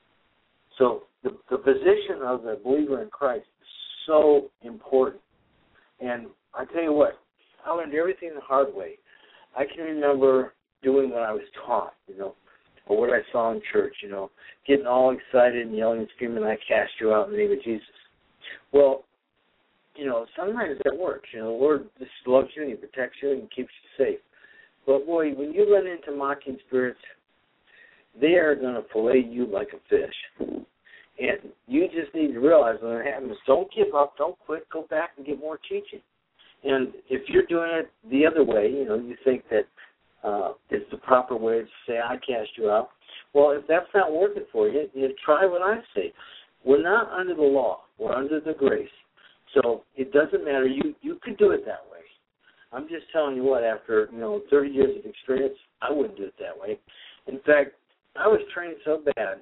So the, the position of the believer in Christ is so important. And I tell you what, I learned everything the hard way. I can remember doing what I was taught, you know, or what I saw in church, you know, getting all excited and yelling and screaming, I cast you out in the name of Jesus. Well, you know, sometimes that works. You know, the Lord just loves you and He protects you and keeps you safe. But, boy, when you run into mocking spirits, they are going to fillet you like a fish. And you just need to realize when it happens, don't give up, don't quit, go back and get more teaching. And if you're doing it the other way, you know, you think that uh, it's the proper way to say, I cast you out. Well, if that's not working for you, you try what I say. We're not under the law. We're under the grace. So it doesn't matter. You you could do it that way. I'm just telling you what, after, you know, thirty years of experience, I wouldn't do it that way. In fact, I was trained so bad,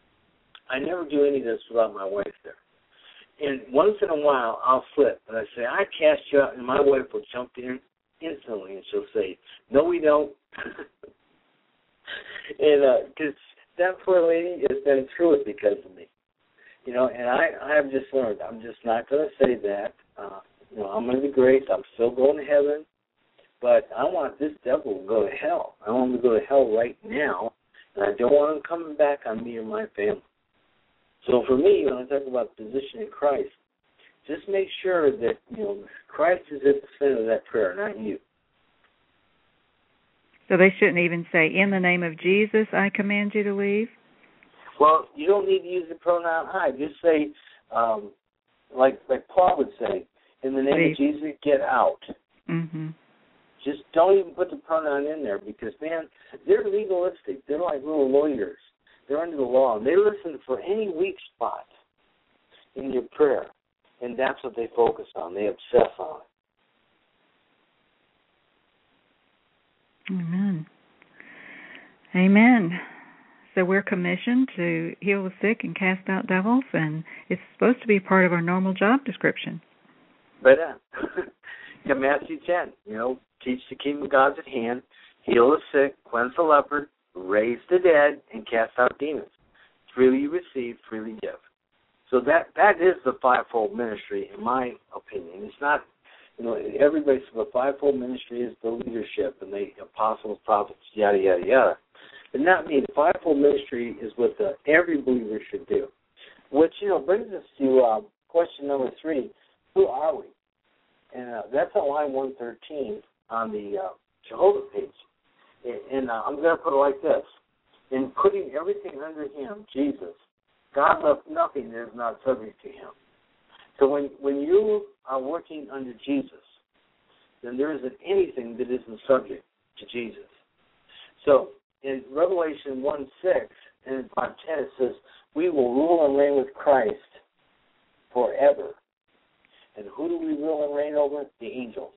I never do any of this without my wife there. And once in a while, I'll slip, and I say, I cast you out, and my wife will jump in instantly, and she'll say, no, we don't. And because uh, that poor lady has been through it because of me. You know, and I, I have just learned, I'm just not going to say that. Uh, you know, I'm under the grace. I'm still going to heaven. But I want this devil to go to hell. I want him to go to hell right now. And I don't want him coming back on me or my family. So for me, when I talk about position in Christ, just make sure that, you know, Christ is at the center of that prayer, not you. So they shouldn't even say, in the name of Jesus, I command you to leave? Well, you don't need to use the pronoun I. Just say, um, like like Paul would say, in the name Leave. of Jesus, get out. Mm-hmm. Just don't even put the pronoun in there because, man, they're legalistic. They're like little lawyers. They're under the law. And they listen for any weak spot in your prayer, and that's what they focus on. They obsess on it. Amen. Amen. So we're commissioned to heal the sick and cast out devils, and it's supposed to be part of our normal job description. But uh, yeah, Matthew ten, you know, teach the kingdom of God's at hand, heal the sick, cleanse the leper, raise the dead, and cast out demons. Freely you receive, freely give. So that that is the fivefold ministry, in my opinion. It's not, you know, everybody says the fivefold ministry is the leadership and the apostles, prophets, yada, yada, yada. But not me. The fivefold ministry is what the, every believer should do. Which, you know, brings us to uh, question number three. Who are we? And uh, that's on line one thirteen on the uh, Jehovah page. And, and uh, I'm going to put it like this. In putting everything under him, Jesus, God left nothing that is not subject to him. So when, when you are working under Jesus, then there isn't anything that isn't subject to Jesus. So in Revelation one six and in five ten it says, we will rule and reign with Christ forever. And who do we rule and reign over? The angels.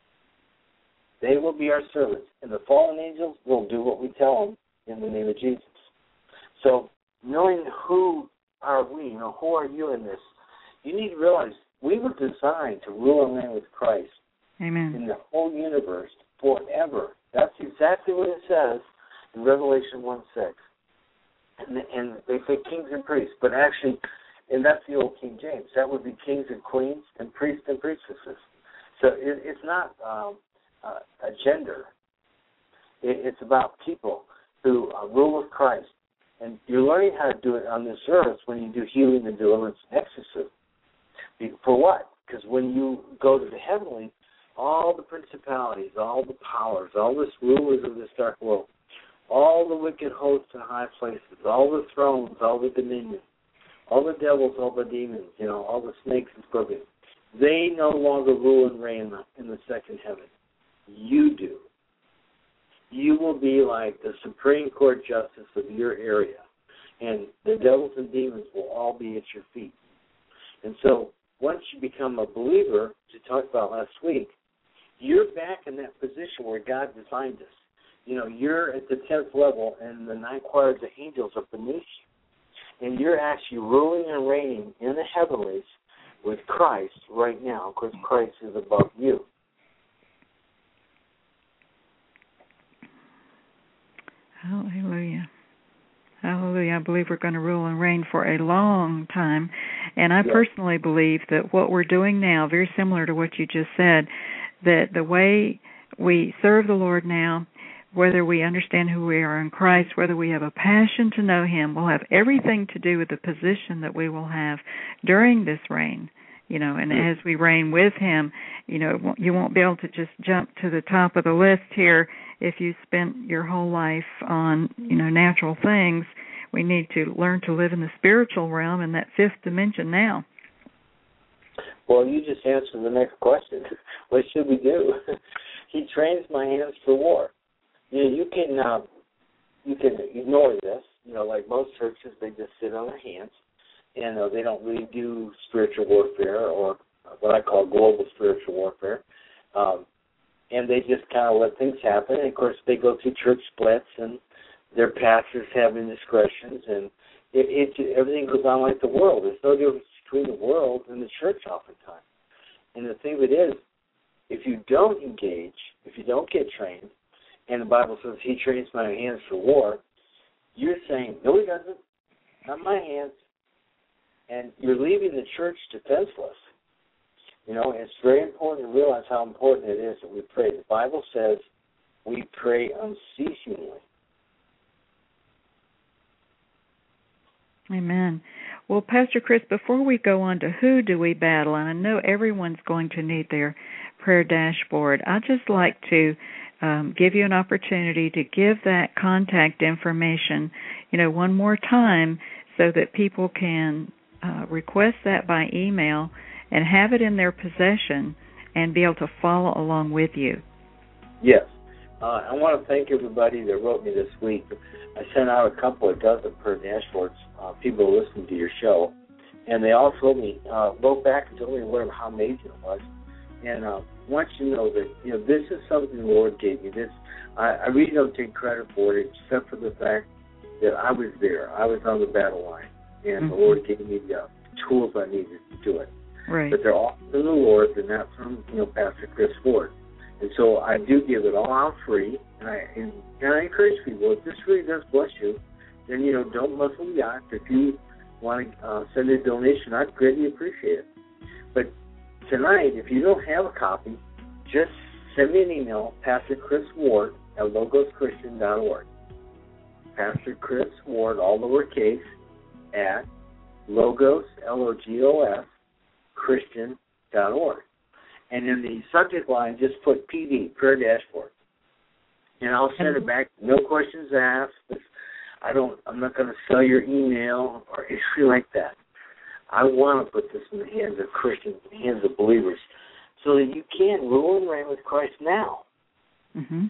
They will be our servants. And the fallen angels will do what we tell them in the name of Jesus. So knowing who are we, you know, who are you in this, you need to realize we were designed to rule and reign with Christ. Amen. In the whole universe forever. That's exactly what it says in Revelation one six. And, and they say kings and priests, but actually, and that's the old King James, that would be kings and queens and priests and priestesses. So it, it's not um, uh, a gender. It, it's about people who uh, rule with Christ. And you're learning how to do it on this earth when you do healing and deliverance and exorcism. For what? Because when you go to the heavenly, all the principalities, all the powers, all the rulers of this dark world, all the wicked hosts in high places, all the thrones, all the dominions, all the devils, all the demons, you know, all the snakes and scorpions, they no longer rule and reign in the second heaven. You do. You will be like the Supreme Court Justice of your area, and the devils and demons will all be at your feet. And so once you become a believer, as we talked about last week, you're back in that position where God designed us. You know, you're at the tenth level, and the nine choirs of angels are beneath you. And you're actually ruling and reigning in the heavenlies with Christ right now, because Christ is above you. Hallelujah. Hallelujah. I believe we're going to rule and reign for a long time. And I yes. personally believe that what we're doing now, very similar to what you just said, that the way we serve the Lord now, whether we understand who we are in Christ, whether we have a passion to know him, will have everything to do with the position that we will have during this reign. You know, and as we reign with him, you know, you won't be able to just jump to the top of the list here if you spent your whole life on, you know, natural things. We need to learn to live in the spiritual realm in that fifth dimension now. Well, you just answered the next question. What should we do? He trains my hands for war. You know, you can uh, you can ignore this. You know, like most churches, they just sit on their hands, and uh, they don't really do spiritual warfare or what I call global spiritual warfare. Um, and they just kind of let things happen. And, of course, they go through church splits, and their pastors have indiscretions, and it, it everything goes on like the world. There's no difference between the world and the church oftentimes. And the thing of it is, if you don't engage, if you don't get trained, and the Bible says he trains my hands for war, you're saying, no, he doesn't. Not my hands. and you're leaving the church defenseless. You know, it's very important to realize how important it is that we pray. The Bible says we pray unceasingly. Amen. Well, Pastor Chris, before we go on to who do we battle, and I know everyone's going to need their prayer dashboard, I'd just like to um, give you an opportunity to give that contact information, you know, one more time so that people can uh, request that by email and have it in their possession and be able to follow along with you. Yes. Uh, I want to thank everybody that wrote me this week. I sent out a couple of dozen prayer dashboards, uh, people listening to your show, and they all told me, uh, wrote back and told me whatever, how amazing it was. And uh, I want you to know that, you know, this is something the Lord gave me. This, I, I really don't take credit for it, except for the fact that I was there. I was on the battle line, and mm-hmm. the Lord gave me the uh, tools I needed to do it. Right. But they're all from the Lord. They're not from, you know, Pastor Chris Ford. And so I do give it all out free, and I and, and I encourage people, if this really does bless you, then, you know, don't muzzle the ox. If you want to uh, send a donation, I'd greatly appreciate it. But tonight, if you don't have a copy, just send me an email, Pastor Chris Ward at logos christian dot org. Pastor Chris Ward, all lowercase, at logos, L O G O S, christian dot org. And in the subject line, just put P D, Prayer Dashboard. And I'll send it back. No questions asked. I don't, I'm not going to sell your email or anything like that. I want to put this in the hands of Christians, in the hands of believers, so that you can rule and reign with Christ now. Mm-hmm.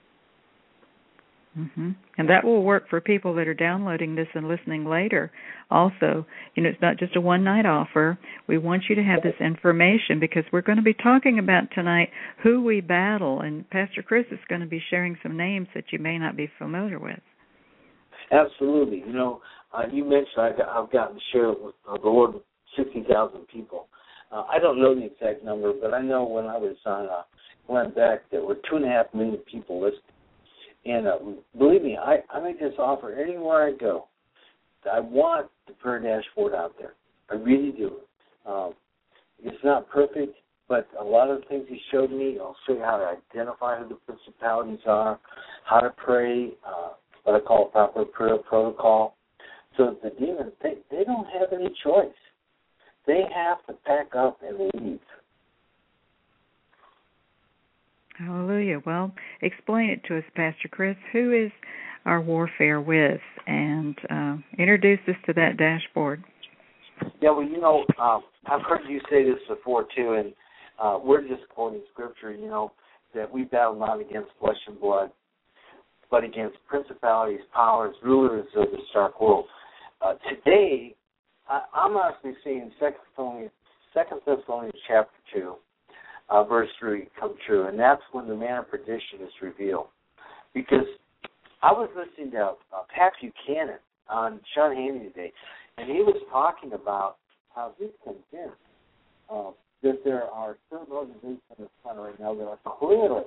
Mm-hmm. And that will work for people that are downloading this and listening later. Also, you know, it's not just a one-night offer. We want you to have this information because we're going to be talking about tonight who we battle, and Pastor Chris is going to be sharing some names that you may not be familiar with. Absolutely. You know, uh, you mentioned I've, I've gotten to share it with uh, the Lord with sixty thousand people. Uh, I don't know the exact number, but I know when I was on uh, went back, there were two and a half million people listening. And uh, believe me, I, I make this offer anywhere I go. I want the prayer dashboard out there. I really do. Um, it's not perfect, but a lot of the things he showed me, I'll show you how to identify who the principalities are, how to pray, uh, what I call a proper prayer protocol. So the demons, they, they don't have any choice. They have to pack up and leave. Hallelujah. Well, explain it to us, Pastor Chris. Who is our warfare with? And uh, introduce us to that dashboard. Yeah, well, you know, um, I've heard you say this before, too, and uh, we're just quoting Scripture, you know, that we battle not against flesh and blood, but against principalities, powers, rulers of this dark world. Uh, today, I, I'm actually seeing Second Thessalonians, Second Thessalonians chapter two, Uh, verse three come true, and that's when the man of perdition is revealed. Because I was listening to uh, Pat Buchanan on Sean Hannity today, and he was talking about how he's convinced uh, that there are certain organizations in this planet right now that are clearly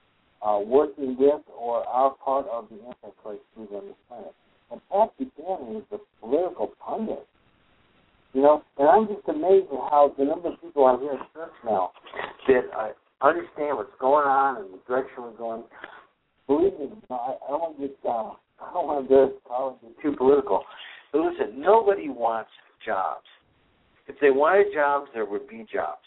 uh, working with or are part of the Antichrist movement on this planet. And Pat Buchanan is a political pundit. You know, and I'm just amazed at how the number of people out here in church now that uh, understand what's going on and the direction we're going. Believe me, I, I don't want to get, uh, I don't want to get too political. But listen, nobody wants jobs. If they wanted jobs, there would be jobs.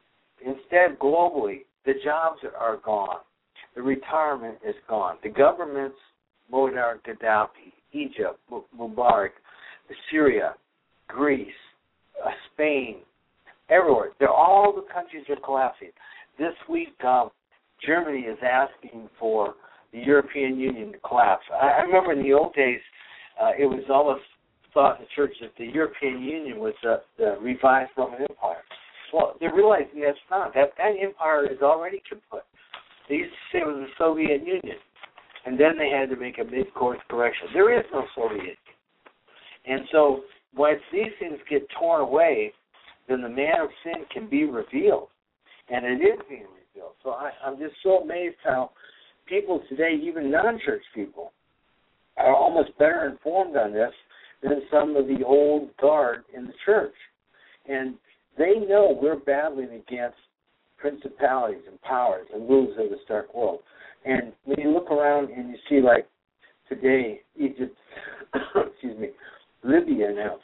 Instead, globally, the jobs are gone. The retirement is gone. The governments, Muammar Gaddafi, Egypt, Mubarak, Syria, Greece, uh, Spain, everywhere. They're, all the countries are collapsing. This week, um, Germany is asking for the European Union to collapse. I, I remember in the old days, uh, it was almost thought in the church that the European Union was uh, the revised Roman Empire. Well, they're realizing that's not. That, that empire is already kaput. They used to say it was the Soviet Union, and then they had to make a mid-course correction. There is no Soviet Union. And so once these things get torn away, then the man of sin can be revealed. And it is being revealed. So I, I'm just so amazed how people today, even non-church people, are almost better informed on this than some of the old guard in the church. And they know we're battling against principalities and powers and rulers of this dark world. And when you look around and you see, like, today, Egypt, excuse me, Libya announced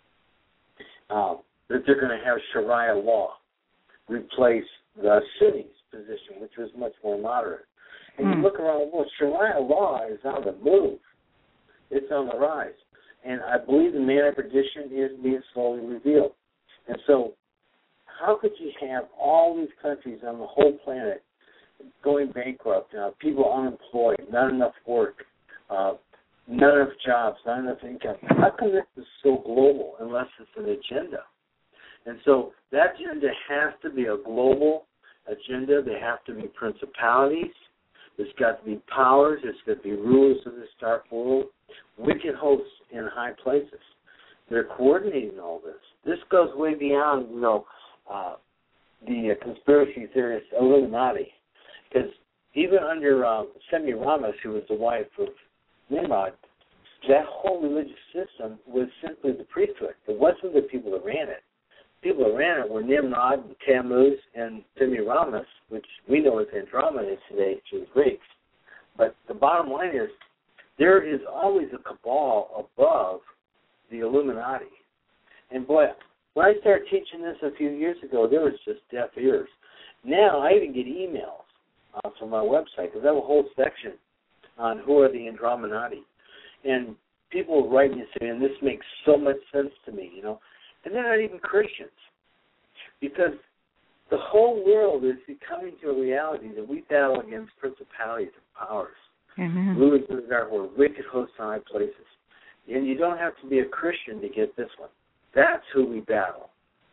uh, that they're going to have Sharia law replace the Sunnis position, which was much more moderate. And mm. you look around, well, Sharia law is on the move. It's on the rise. And I believe the man of perdition is being slowly revealed. And so how could you have all these countries on the whole planet going bankrupt, uh, people unemployed, not enough work, uh, not enough jobs, not enough income? How come this is so global unless it's an agenda? And so that agenda has to be a global agenda. There have to be principalities. There's got to be powers. There's got to be rulers of this dark world, wicked hosts in high places. They're coordinating all this. This goes way beyond, you know, uh, the uh, conspiracy theorist Illuminati. Because even under uh, Semiramis, who was the wife of Nimrod, that whole religious system was simply the priesthood. It wasn't the people that ran it. People that ran it were Nimrod, and Tammuz, and Semiramis, which we know as Andromeda today to the Greeks. But the bottom line is there is always a cabal above the Illuminati. And boy, when I started teaching this a few years ago, there was just deaf ears. Now I even get emails uh, from my website, because I have a whole section on who are the Andromenati. And people write me and say, and this makes so much sense to me, you know. And they're not even Christians, because the whole world is becoming to a reality that we battle against principalities and powers, Amen. rulers of the dark world, wicked hosts in high places. And you don't have to be a Christian to get this one. That's who we battle.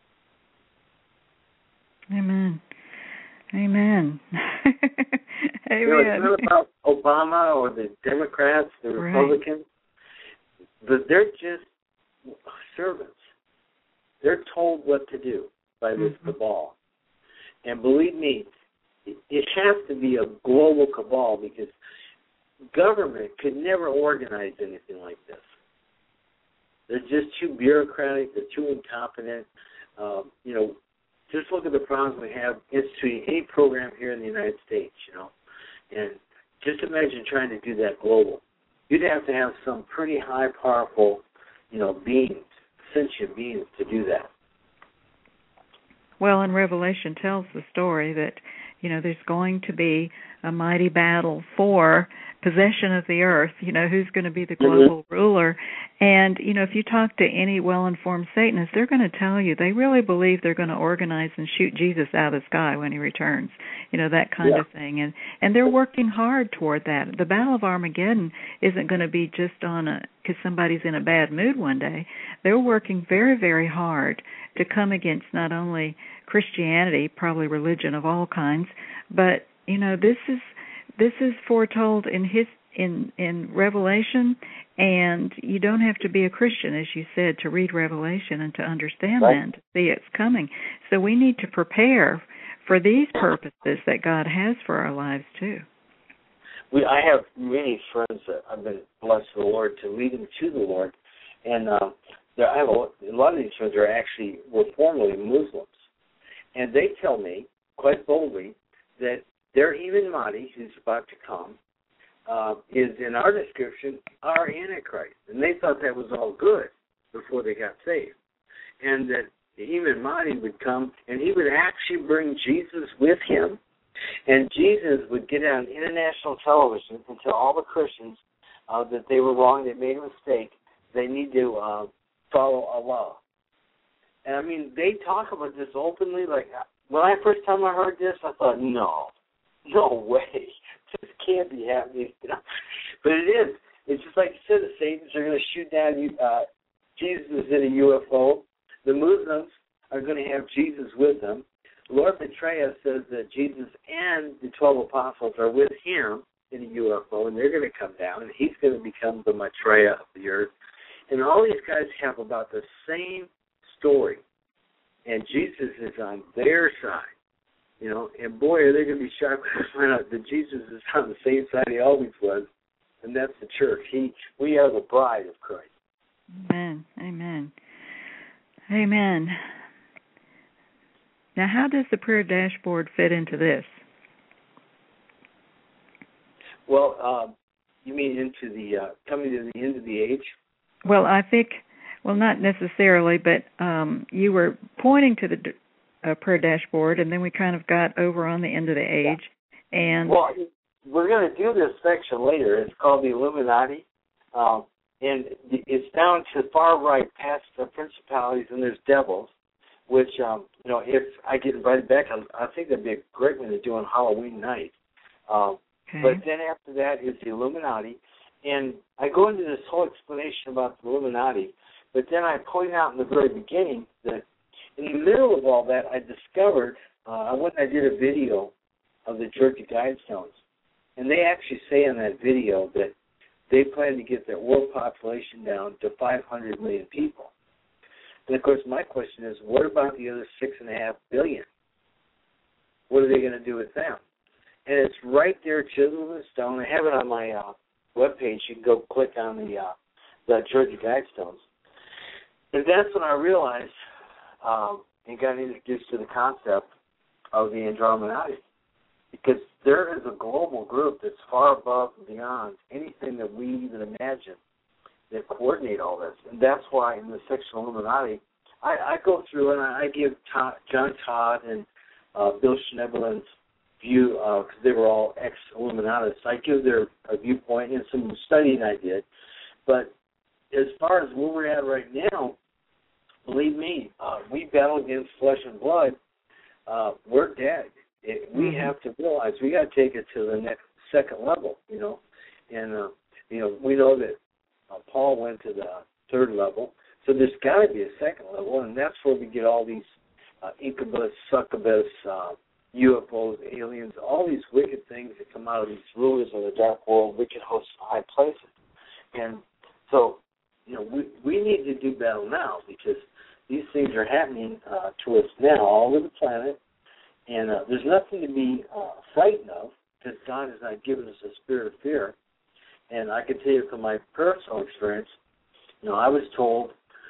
Amen. Amen. Amen. You know, it's not about Obama or the Democrats, the Republicans, right. But they're just servants. They're told what to do by this mm-hmm. cabal. And believe me, it has to be a global cabal, because government could never organize anything like this. They're just too bureaucratic. They're too incompetent. Um, you know, just look at the problems we have instituting any program here in the United States, you know. And just imagine trying to do that global. You'd have to have some pretty high, powerful, you know, beings, sentient beings to do that. Well, and Revelation tells the story that, you know, there's going to be a mighty battle for possession of the earth, you know, who's going to be the global mm-hmm. ruler. And, you know, if you talk to any well-informed Satanist, they're going to tell you they really believe they're going to organize and shoot Jesus out of the sky when he returns, you know, that kind yeah. of thing. And and they're working hard toward that. The Battle of Armageddon isn't going to be just on a, because somebody's in a bad mood one day. They're working very, very hard to come against not only Christianity, probably religion of all kinds, but, you know, this is this is foretold in his in in Revelation, and you don't have to be a Christian, as you said, to read Revelation and to understand right. that and to see it's coming. So we need to prepare for these purposes that God has for our lives too. We I have many friends that I've been blessed with the Lord to lead them to the Lord, and uh, there, I have a, a lot of these friends are actually were formerly Muslims, and they tell me quite boldly that their Imam Mahdi, who's about to come, uh, is in our description our Antichrist. And they thought that was all good before they got saved. And that the Imam Mahdi would come and he would actually bring Jesus with him. And Jesus would get on international television and tell all the Christians uh, that they were wrong, they made a mistake, they need to uh, follow Allah. And I mean, they talk about this openly. Like, when I first time I heard this, I thought, no. No way. This can't be happening. You know? But it is. It's just like you said, the Satans are going to shoot down uh, Jesus in a U F O. The Muslims are going to have Jesus with them. Lord Maitreya says that Jesus and the twelve apostles are with him in a U F O, and they're going to come down, and he's going to become the Maitreya of the earth. And all these guys have about the same story, and Jesus is on their side. You know, and boy, are they going to be shocked when they find out that Jesus is on the same side he always was, and that's the church. He, we are the bride of Christ. Amen. Amen. Amen. Now, how does the prayer dashboard fit into this? Well, um, you mean into the uh, coming to the end of the age? Well, I think, well, not necessarily, but um, you were pointing to the uh, prayer dashboard, and then we kind of got over on the end of the age. Yeah. And well, we're going to do this section later. It's called the Illuminati, um, and it's down to far right past the principalities, and there's devils, which, um, you know, if I get invited back, I, I think that'd be a great one to do on Halloween night. Um, okay. But then after that is the Illuminati, and I go into this whole explanation about the Illuminati, but then I point out in the very beginning that in the middle of all that, I discovered, uh, I went and I did a video of the Church of Guidestones, and they actually say in that video that they plan to get their world population down to five hundred million people. And, of course, my question is, what about the other six point five billion? What are they going to do with them? And it's right there, chiseled in stone. I have it on my uh, webpage. You can go click on the, uh, the Church of Guidestones. And that's when I realized um, and got introduced to the concept of the Andromenati. Because there is a global group that's far above and beyond anything that we even imagine that coordinate all this. And that's why in the section Illuminati, I, I go through and I give Todd, John Todd and uh, Bill Schneeblin's view, because uh, they were all ex-Illuminatists. I give their uh, viewpoint and some studying I did. But as far as where we're at right now, believe me, uh, we battle against flesh and blood. Uh, we're dead. It, we mm-hmm. have to realize we got to take it to the next second level, you know. And, uh, you know, we know that uh, Paul went to the third level, so there's got to be a second level, and that's where we get all these uh, incubus, succubus, uh, U F Os, aliens, all these wicked things that come out of these rulers of the dark world, wicked hosts of high places. And so, you know, we, we need to do battle now because these things are happening uh, to us now all over the planet. And uh, there's nothing to be uh, frightened of because God has not given us a spirit of fear. And I can tell you from my personal experience, you know, I was told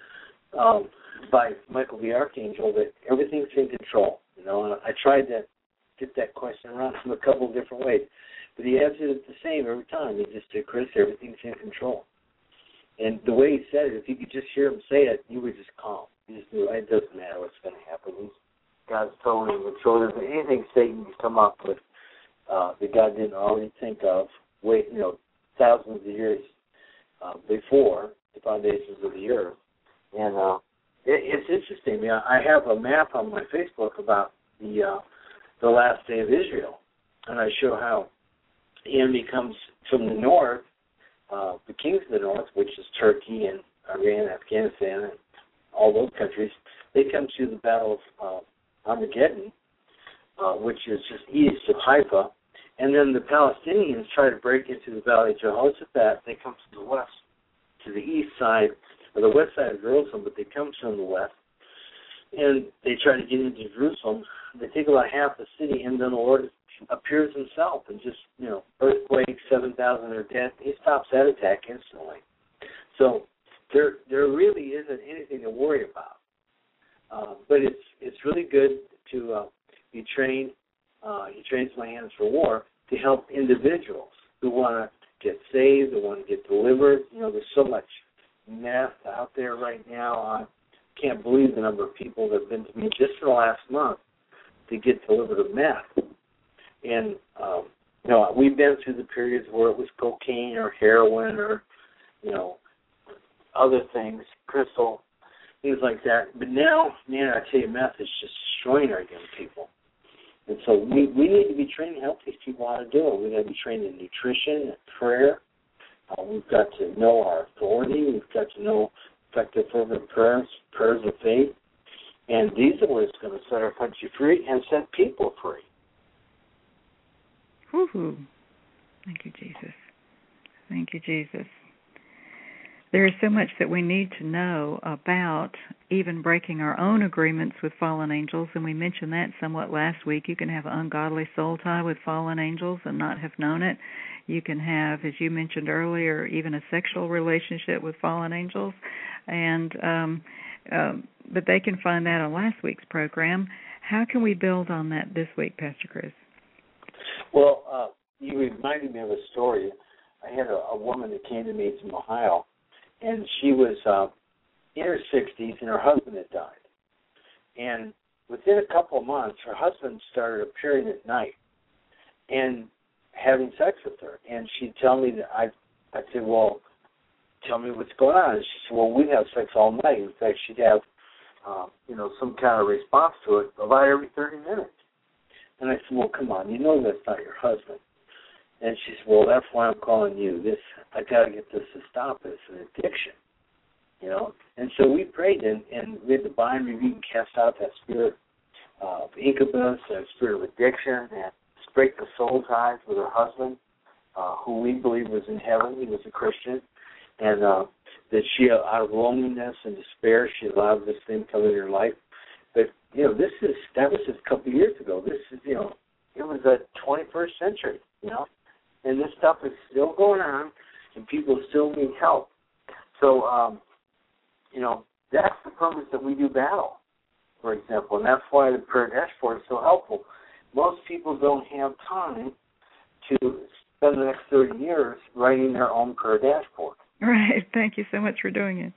um, by Michael the Archangel that everything's in control. You know, and I tried to get that question around in a couple of different ways. But he answered it the same every time. He just said, Chris, everything's in control. And the way he said it, if you could just hear him say it, you would just calm. You just knew it doesn't matter what's going to happen. He's God's totally in control. There's anything Satan can come up with uh, that God didn't already think of, wait, you know, thousands of years uh, before the foundations of the earth. And uh, it, it's interesting. I, mean, I have a map on my Facebook about the uh, the last day of Israel, and I show how the enemy comes from the north, uh, the kings of the north, which is Turkey and Iran, Afghanistan, and all those countries. They come to the battle of uh, Armageddon, uh, which is just east of Haifa, and then the Palestinians try to break into the Valley of Jehoshaphat. They come to the west, to the east side, or the west side of Jerusalem, but they come from the west, and they try to get into Jerusalem. They take about half the city, and then the Lord appears himself and just, you know, earthquake, seven thousand are dead. He stops that attack instantly. So there there really isn't anything to worry about. Uh, but it's it's really good to uh, be trained. Uh, he trains my hands for war to help individuals who want to get saved, who want to get delivered. You know, there's so much mess out there right now. I can't believe the number of people that have been to me just in the last month to get delivered of meth. And, um, you know, we've been through the periods where it was cocaine or heroin or, you know, other things, crystal, things like that. But now, man, I tell you, meth is just destroying our young people. And so we, we need to be trained to help these people how to do it. We've got to be trained in nutrition and prayer. Uh, we've got to know our authority. We've got to know effective fervent prayers, prayers of faith. And these are what's going to set our country free and set people free. Woo-hoo. Thank you, Jesus. Thank you, Jesus. There is so much that we need to know about even breaking our own agreements with fallen angels, and we mentioned that somewhat last week. You can have an ungodly soul tie with fallen angels and not have known it. You can have, as you mentioned earlier, even a sexual relationship with fallen angels, and um, um, but they can find that on last week's program. How can we build on that this week, Pastor Chris? Well, uh, you reminded me of a story. I had a, a woman that came to me from Ohio, and she was uh, in her sixties, and her husband had died. And within a couple of months, her husband started appearing at night and having sex with her. And she'd tell me that I, I'd say, well, tell me what's going on. And she said, well, we'd have sex all night. In fact, she'd have, uh, you know, some kind of response to it about every thirty minutes. And I said, well, come on, you know that's not your husband. And she said, well, that's why I'm calling you. This, I got to get this to stop. It's an addiction, you know. And so we prayed, and, and we had to bind, rebuke, and cast out that spirit of incubus, that spirit of addiction, and break the soul ties with her husband, uh, who we believe was in heaven. He was a Christian. And uh, that she, out of loneliness and despair, she allowed this thing to come into her life. But, you know, this is, that was just a couple of years ago. This is, you know, it was the twenty-first century, you know. And this stuff is still going on, and people still need help. So, um, you know, that's the purpose that we do battle, for example. And that's why the prayer dashboard is so helpful. Most people don't have time to spend the next thirty years writing their own prayer dashboard. Right. Thank you so much for doing it.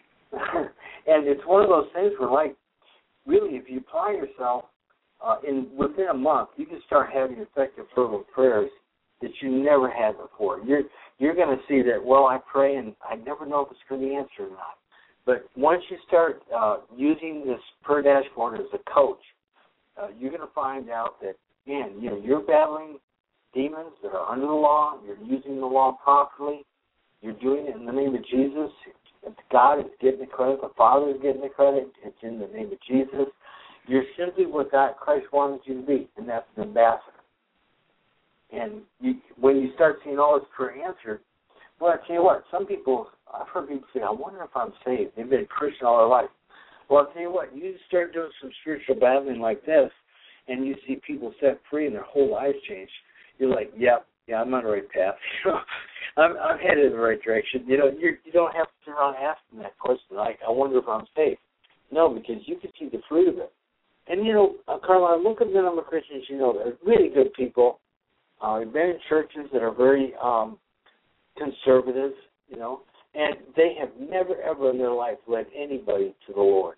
And it's one of those things where, like, really, if you apply yourself, uh, in within a month, you can start having effective fervent prayers that you never had before. You're you're going to see that, well, I pray, and I never know if it's going to be answered or not. But once you start uh, using this prayer dashboard as a coach, uh, you're going to find out that, man, you know, you're battling demons that are under the law. You're using the law properly. You're doing it in the name of Jesus. God is getting the credit. The Father is getting the credit. It's in the name of Jesus. You're simply what God, Christ wanted you to be, and that's an ambassador. And you, when you start seeing all this prayer answered, well, I tell you what, some people, I've heard people say, I wonder if I'm saved. They've been a Christian all their life. Well, I'll tell you what, you start doing some spiritual battling like this, and you see people set free and their whole lives change. You're like, yep, yeah, I'm on the right path. I'm, I'm headed in the right direction. You know, you're, you don't have to sit around asking that question, like, I wonder if I'm saved. No, because you can see the fruit of it. And, you know, uh, Carla, look at the number of Christians you know. They're really good people. Uh, they've been in churches that are very um, conservative, you know, and they have never, ever in their life led anybody to the Lord.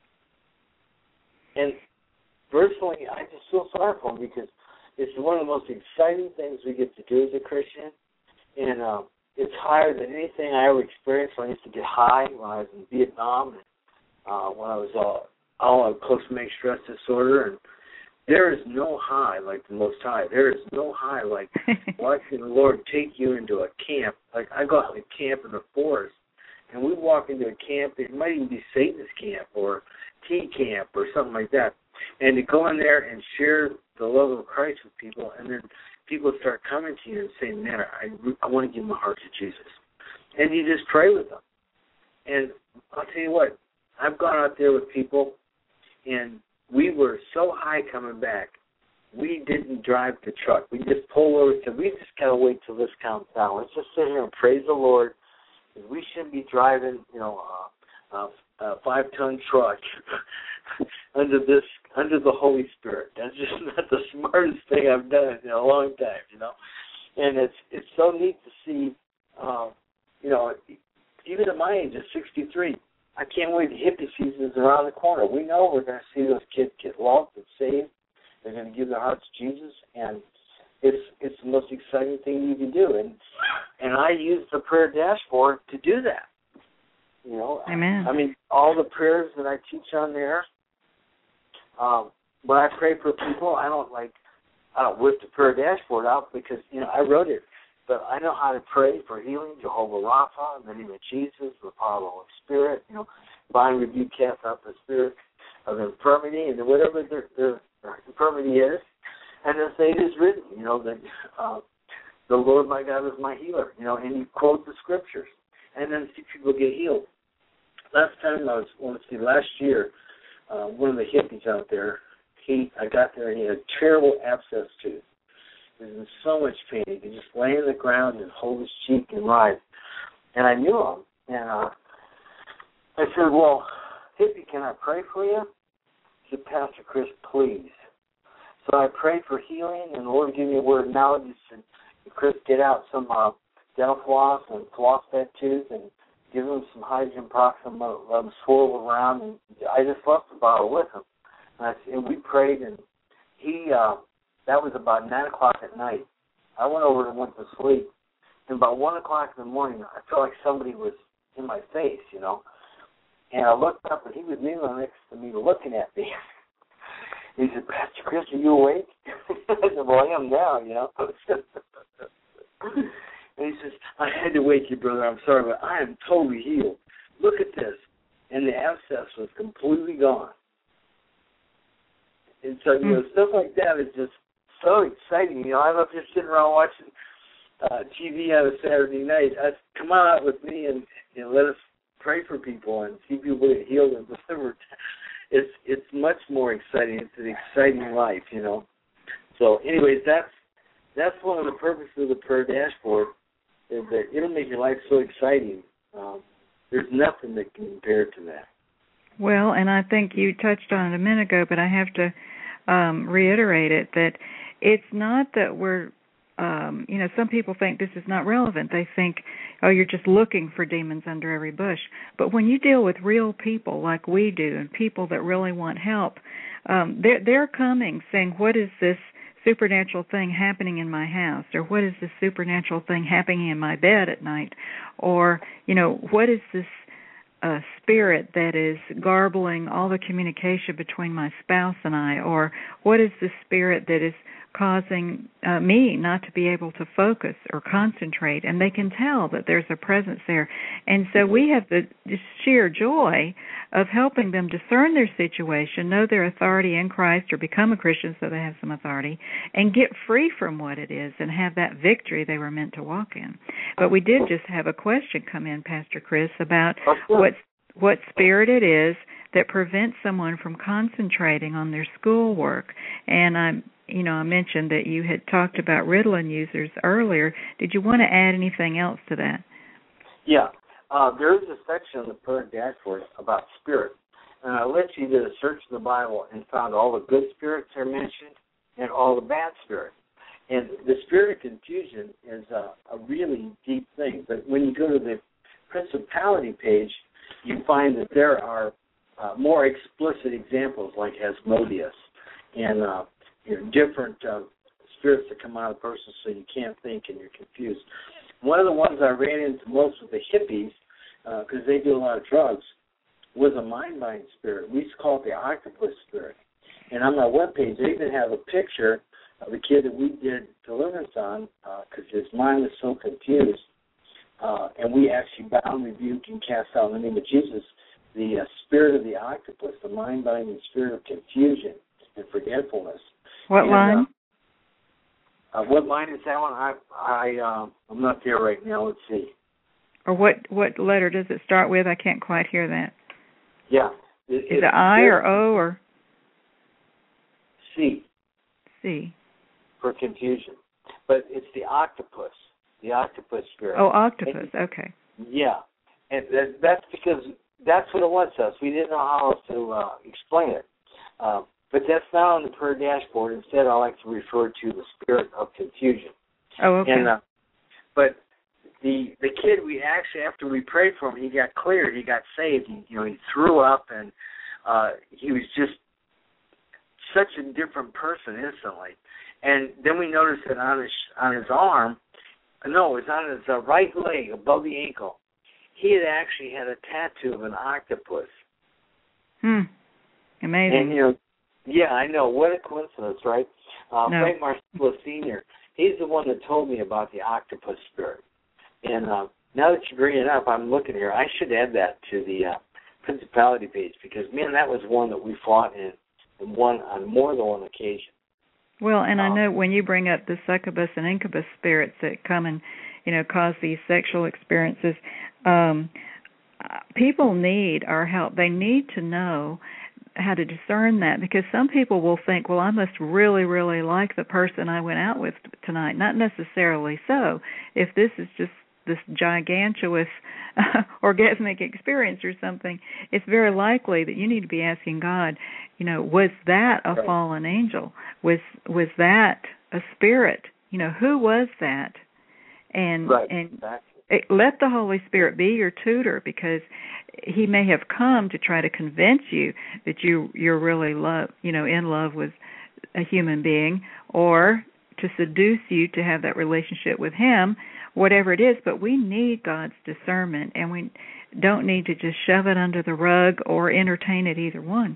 And personally, I just feel sorry for them because it's one of the most exciting things we get to do as a Christian. And uh, it's higher than anything I ever experienced when I used to get high when I was in Vietnam and uh, when I was uh, all on post-traumatic stress disorder. And there is no high like the Most High. There is no high like watching the Lord take you into a camp. Like I go out to camp in the forest, and we walk into a camp. It might even be Satan's camp or tea camp or something like that. And to go in there and share the love of Christ with people, and then people start coming to you and saying, man, I, I want to give my heart to Jesus. And you just pray with them. And I'll tell you what, I've gone out there with people, and we were so high coming back, we didn't drive the truck. We just pulled over and said, we just got to wait till this calms down. Let's just sit here and praise the Lord. We shouldn't be driving, you know, a, a, a five-ton truck under this, under the Holy Spirit. That's just not the smartest thing I've done in a long time, you know. And it's it's so neat to see, uh, you know, even at my age of sixty-three, I can't wait. The hippie season is around the corner. We know we're going to see those kids get loved and saved. They're going to give their hearts to Jesus, and it's it's the most exciting thing you can do. And and I use the prayer dashboard to do that. You know, Amen. I mean, all the prayers that I teach on there. Um, when I pray for people, I don't like I don't whip the prayer dashboard out because you know I wrote it. But I know how to pray for healing, Jehovah Rapha, in the name of Jesus, the power of the Holy Spirit, you know, bind, rebuke, cast out the spirit of infirmity, and whatever their, their, their infirmity is. And then say it is written, you know, that uh, the Lord my God is my healer, you know, and you quote the scriptures. and then see people get healed. Last time I was, let's see, last year, uh, one of the hippies out there, he, I got there and he had a terrible abscess tooth. He was in so much pain. He could just lay on the ground and hold his cheek and writhe. And I knew him. And uh, I said, well, hippie, can I pray for you? He said, Pastor Chris, please. So I prayed for healing, and the Lord gave me a word of knowledge. He said, Chris, get out some uh, dental floss and floss that tooth and give him some hydrogen peroxide, let him swirl around. And I just left the bottle with him. And, I, and we prayed, and he, uh, that was about nine o'clock at night. I went over and went to sleep. And about one o'clock in the morning, I felt like somebody was in my face, you know. And I looked up, and he was kneeling next to me looking at me. He said, Pastor Chris, are you awake? I said, well, I am now, you know. And he says, I had to wake you, brother. I'm sorry, but I am totally healed. Look at this. And the abscess was completely gone. And so, you know, stuff like that is just so exciting. You know, I don't know if you're sitting around watching uh, T V on a Saturday night. I, come on out with me and, and let us pray for people and see people get healed and delivered. It's it's much more exciting. It's an exciting life, you know. So, anyways, that's that's one of the purposes of the prayer dashboard, is that it'll make your life so exciting. Um, there's nothing that can compare to that. Well, and I think you touched on it a minute ago, but I have to um, reiterate it, that it's not that we're, um, you know, some people think this is not relevant. They think, oh, you're just looking for demons under every bush. But when you deal with real people like we do, and people that really want help, um, they're, they're coming saying, what is this supernatural thing happening in my house? Or what is this supernatural thing happening in my bed at night? Or, you know, what is this a spirit that is garbling all the communication between my spouse and I? Or what is the spirit that is causing uh, me not to be able to focus or concentrate? And they can tell that there's a presence there. And so we have the sheer joy of helping them discern their situation, know their authority in Christ, or become a Christian so they have some authority, and get free from what it is and have that victory they were meant to walk in. But we did just have a question come in, Pastor Chris, about what what spirit it is that prevents someone from concentrating on their schoolwork. And I'm You know, I mentioned that you had talked about Ritalin users earlier. Did you want to add anything else to that? Yeah. Uh, there is a section on the prayer dashboard about spirit. And I literally did a search in the Bible and found all the good spirits are mentioned and all the bad spirits. And the spirit of confusion is a, a really deep thing. But when you go to the principality page, you find that there are uh, more explicit examples like Asmodeus and uh, you know, different uh, spirits that come out of the person so you can't think and you're confused. One of the ones I ran into most with the hippies, because uh, they do a lot of drugs, was a mind-mind spirit. We used to call it the octopus spirit. And on my webpage, they even have a picture of a kid that we did deliverance on because uh, his mind was so confused. Uh, and we actually bound, rebuked, and cast out in the name of Jesus the uh, spirit of the octopus, the mind-binding spirit of confusion and forgetfulness. What and, line? Uh, uh, what line is that one? I, I, um, I'm not there right now. Let's see. Or what, what letter does it start with? I can't quite hear that. Yeah. It, is it I or O or? C. C. For confusion. But it's the octopus, the octopus spirit. Oh, octopus. And, okay. Yeah. And that, that's because that's what it was to us. We didn't know how else to uh, explain it. Um, But that's not on the prayer dashboard. Instead, I like to refer to the spirit of confusion. Oh, okay. And, uh, but the the kid, we actually, after we prayed for him, he got cleared. He got saved. He, you know, he threw up, and uh, he was just such a different person instantly. And then we noticed that on his on his arm, no, it was on his uh, right leg above the ankle, he had actually had a tattoo of an octopus. Hmm. Amazing. And, you know, yeah, I know. What a coincidence, right? Uh, no. Frank Marcello Senior, he's the one that told me about the octopus spirit. And uh, now that you bring it up, I'm looking here. I should add that to the uh, principality page because, man, that was one that we fought in and won on more than one occasion. Well, and um, I know when you bring up the succubus and incubus spirits that come and you know, cause these sexual experiences. Um, people need our help. They need to know how to discern that, because some people will think, well, I must really, really like the person I went out with tonight. Not necessarily so. If this is just this gigantuous uh, orgasmic experience or something, it's very likely that you need to be asking God, you know, was that a fallen angel? Was was that a spirit? You know, who was that? And right. and exactly. it, let the Holy Spirit be your tutor, because He may have come to try to convince you that you you're really love, you know, in love with a human being, or to seduce you to have that relationship with Him, whatever it is. But we need God's discernment, and we don't need to just shove it under the rug or entertain it, either one.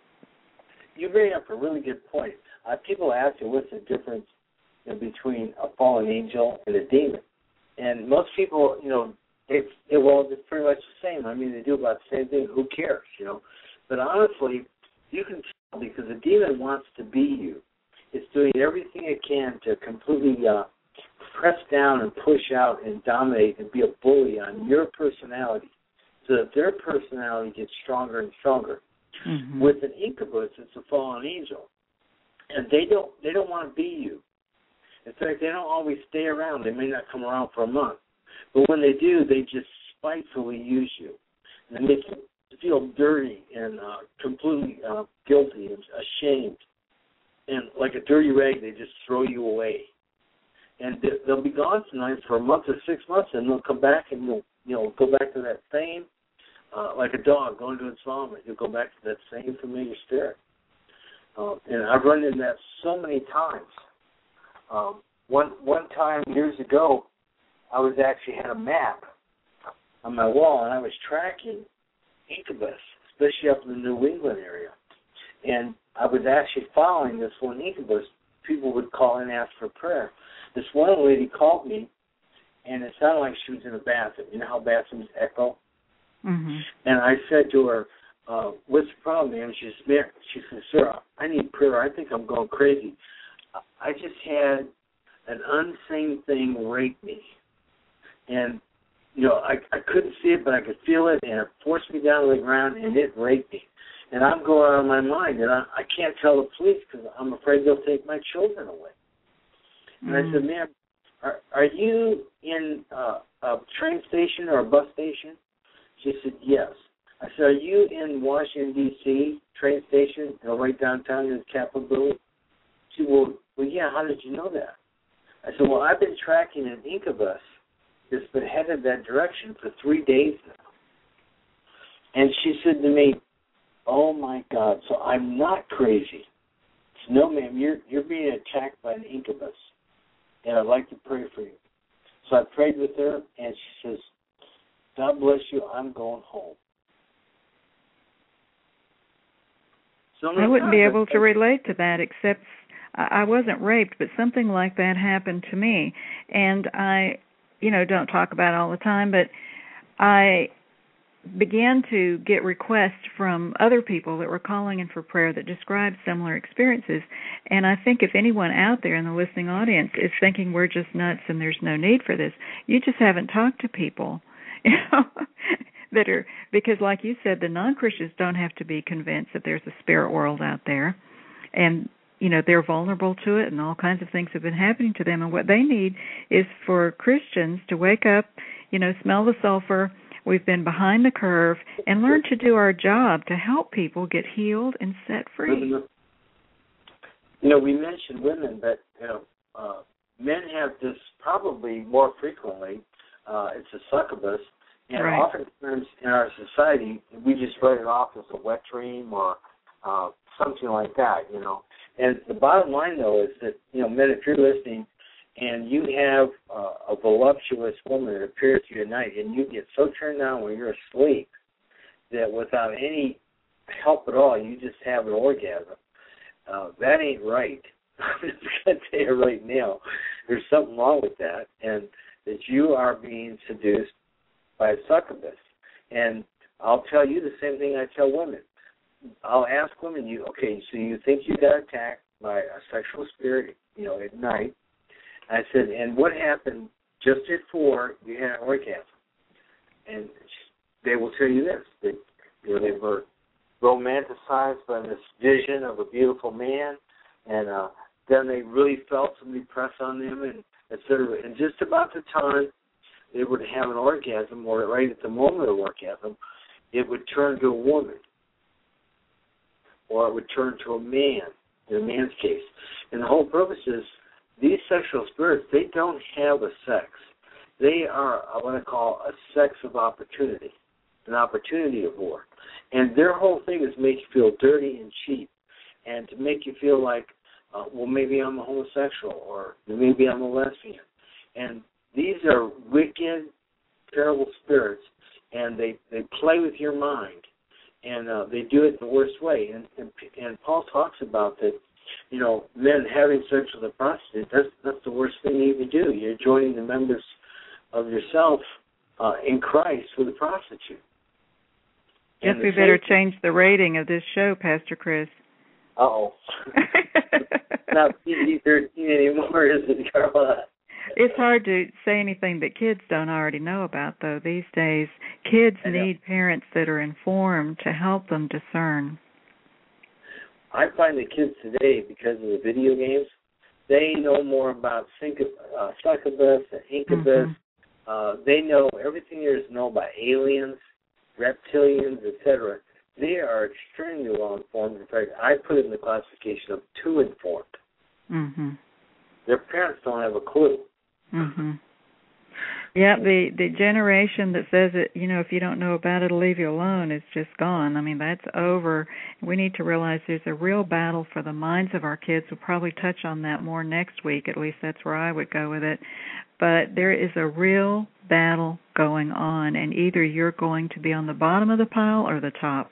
You bring up a really good point. Uh, people ask you, what's the difference, you know, between a fallen angel and a demon? And most people, you know, it's it, well, it's pretty much the same. I mean, they do about the same thing. Who cares, you know? But honestly, you can tell, because a demon wants to be you. It's doing everything it can to completely uh, press down and push out and dominate and be a bully on your personality, so that their personality gets stronger and stronger. Mm-hmm. With an incubus, it's a fallen angel, and they don't they don't want to be you. In fact, they don't always stay around. They may not come around for a month. But when they do, they just spitefully use you. And they make you feel dirty and uh, completely uh, guilty and ashamed. And like a dirty rag, they just throw you away. And they'll be gone tonight for a month or six months, and they'll come back and you'll, you know, go back to that same, uh, like a dog going to its vomit. You'll go back to that same familiar spirit. Uh, and I've run into that so many times. Um, one one time years ago, I was actually had a map on my wall, and I was tracking incubus, especially up in the New England area. And I was actually following this one incubus. People would call and ask for prayer. This one lady called me, and it sounded like she was in a bathroom. You know how bathrooms echo? Mm-hmm. And I said to her, uh, what's the problem, ma'am? She said, she said, sir, I need prayer. I think I'm going crazy. I just had an unseen thing rape me. And, you know, I, I couldn't see it, but I could feel it, and it forced me down to the ground, and it raped me. And I'm going out of my mind, and I, I can't tell the police because I'm afraid they'll take my children away. And mm-hmm. I said, ma'am, are, are you in uh, a train station or a bus station? She said, yes. I said, are you in Washington, D C train station, you know, right downtown in the Capitol building? She said, well, well, yeah, how did you know that? I said, well, I've been tracking an incubus that's been headed that direction for three days now. And she said to me, oh, my God, so I'm not crazy. Said, no, ma'am, you're, you're being attacked by an incubus, and I'd like to pray for you. So I prayed with her, and she says, God bless you, I'm going home. So I wouldn't be able to relate to that, except I wasn't raped, but something like that happened to me. And I, you know, don't talk about it all the time, but I began to get requests from other people that were calling in for prayer that described similar experiences. And I think if anyone out there in the listening audience is thinking we're just nuts and there's no need for this, you just haven't talked to people, you know, that are, because like you said, the non-Christians don't have to be convinced that there's a spirit world out there. And you know, they're vulnerable to it, and all kinds of things have been happening to them. And what they need is for Christians to wake up, you know, smell the sulfur. We've been behind the curve, and learn to do our job to help people get healed and set free. You know, we mentioned women, but, you know, uh, men have this probably more frequently. Uh, it's a succubus. And right. Oftentimes in our society, we just write it off as a wet dream or uh, something like that, you know. And the bottom line, though, is that, you know, men, if you're listening and you have uh, a voluptuous woman that appears to you at night and you get so turned on when you're asleep that without any help at all, you just have an orgasm, uh, that ain't right. I'm just going to tell you right now, there's something wrong with that, and that you are being seduced by a succubus. And I'll tell you the same thing I tell women. I'll ask women, you okay, so you think you got attacked by a sexual spirit, you know, at night. I said, and what happened just at four, you had an orgasm. And they will tell you this, that you know, they were romanticized by this vision of a beautiful man, and uh, then they really felt somebody press on them, and et cetera. And just about the time they would have an orgasm, or right at the moment of orgasm, it would turn to a woman, or it would turn to a man, in a man's case. And the whole purpose is these sexual spirits, they don't have a sex. They are what I call a sex of opportunity, an opportunity of war. And their whole thing is to make you feel dirty and cheap, and to make you feel like, uh, well, maybe I'm a homosexual, or maybe I'm a lesbian. And these are wicked, terrible spirits, and they, they play with your mind, and uh, they do it the worst way. And, and and Paul talks about that, you know, men having sex with a prostitute, that's, that's the worst thing you can do. You're joining the members of yourself uh, in Christ with a prostitute. Guess we better change the rating of this show, Pastor Chris. Uh-oh. Not P G thirteen anymore, is it, Carla? It's hard to say anything that kids don't already know about, though. These days, kids need parents that are informed to help them discern. I find the kids today, because of the video games, they know more about sync- uh, succubus and incubus. Mm-hmm. Uh, they know everything there is to know about aliens, reptilians, et cetera. They are extremely well informed. In fact, I put it in the classification of too informed. Mm-hmm. Their parents don't have a clue. Mm-hmm. Yeah, the, the generation that says that, you know, if you don't know about it, it'll leave you alone is just gone. I mean, that's over. We need to realize there's a real battle for the minds of our kids. We'll probably touch on that more next week. At least that's where I would go with it. But there is a real battle going on, and either you're going to be on the bottom of the pile or the top.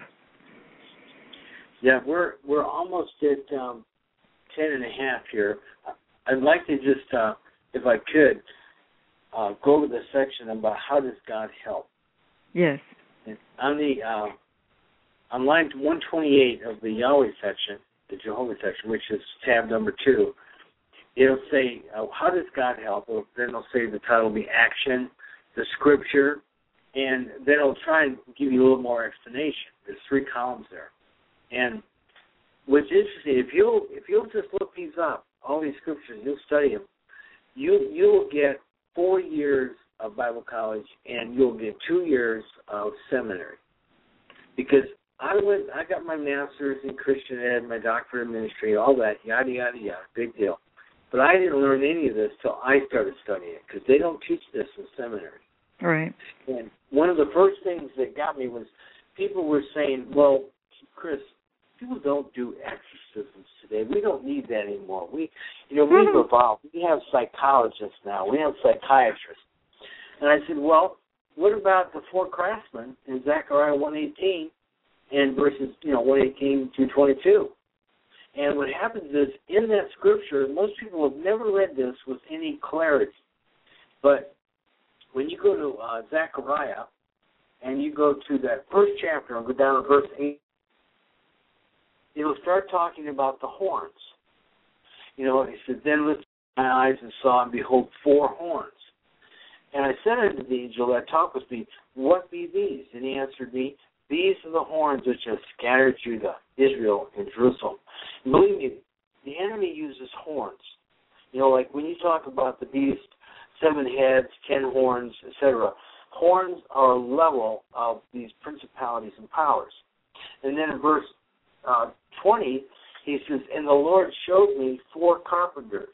Yeah, we're we're almost at um, ten and a half here. I'd like to just, uh, if I could, uh, go to the section about how does God help. Yes. And on the uh, on line one twenty-eight of the Yahweh section, the Jehovah section, which is tab number two, it'll say, uh, how does God help? Then it'll say the title will be Action, the Scripture, and then it'll try and give you a little more explanation. There's three columns there. And what's interesting, if you'll, if you'll just look these up, all these scriptures, you'll study them, you, you'll get four years of Bible college and you'll get two years of seminary. Because I went, I got my master's in Christian ed, my doctorate in ministry, all that, yada, yada, yada, big deal. But I didn't learn any of this till I started studying it, because they don't teach this in seminary. Right. And one of the first things that got me was people were saying, well, Chris, people don't do exorcisms today. We don't need that anymore. We, you know, we've mm-hmm. evolved. We have psychologists now. We have psychiatrists. And I said, well, what about the four craftsmen in Zechariah one eighteen and verses, you know, one eighteen to twenty-two? And what happens is, in that scripture, most people have never read this with any clarity. But when you go to uh, Zechariah and you go to that first chapter and go down to verse eight, it'll start talking about the horns. You know, he said, then lifted my eyes and saw, and behold, four horns. And I said unto the angel that talked with me, what be these? And he answered me, these are the horns which have scattered Judah, Israel, and Jerusalem. And believe me, the enemy uses horns. You know, like when you talk about the beast, seven heads, ten horns, et cetera, horns are a level of these principalities and powers. And then in verse uh, twenty, he says, and the Lord showed me four carpenters.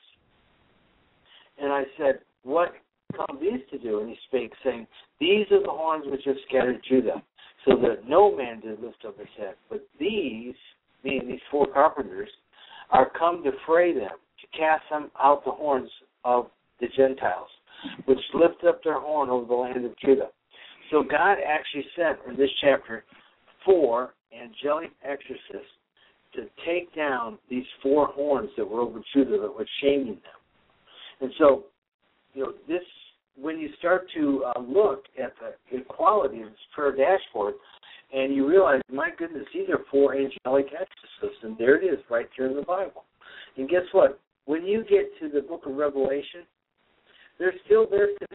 And I said, what come these to do? And he spake, saying, these are the horns which have scattered Judah, so that no man did lift up his head. But these, meaning these four carpenters, are come to fray them, to cast them out the horns of the Gentiles, which lift up their horn over the land of Judah. So God actually sent in this chapter four angelic exorcists to take down these four horns that were over Judah that were shaming them. And so, you know, this, when you start to uh, look at the equality of this prayer dashboard, and you realize, my goodness, these are four angelic exorcists, and there it is right there in the Bible. And guess what? When you get to the book of Revelation, they're still there today.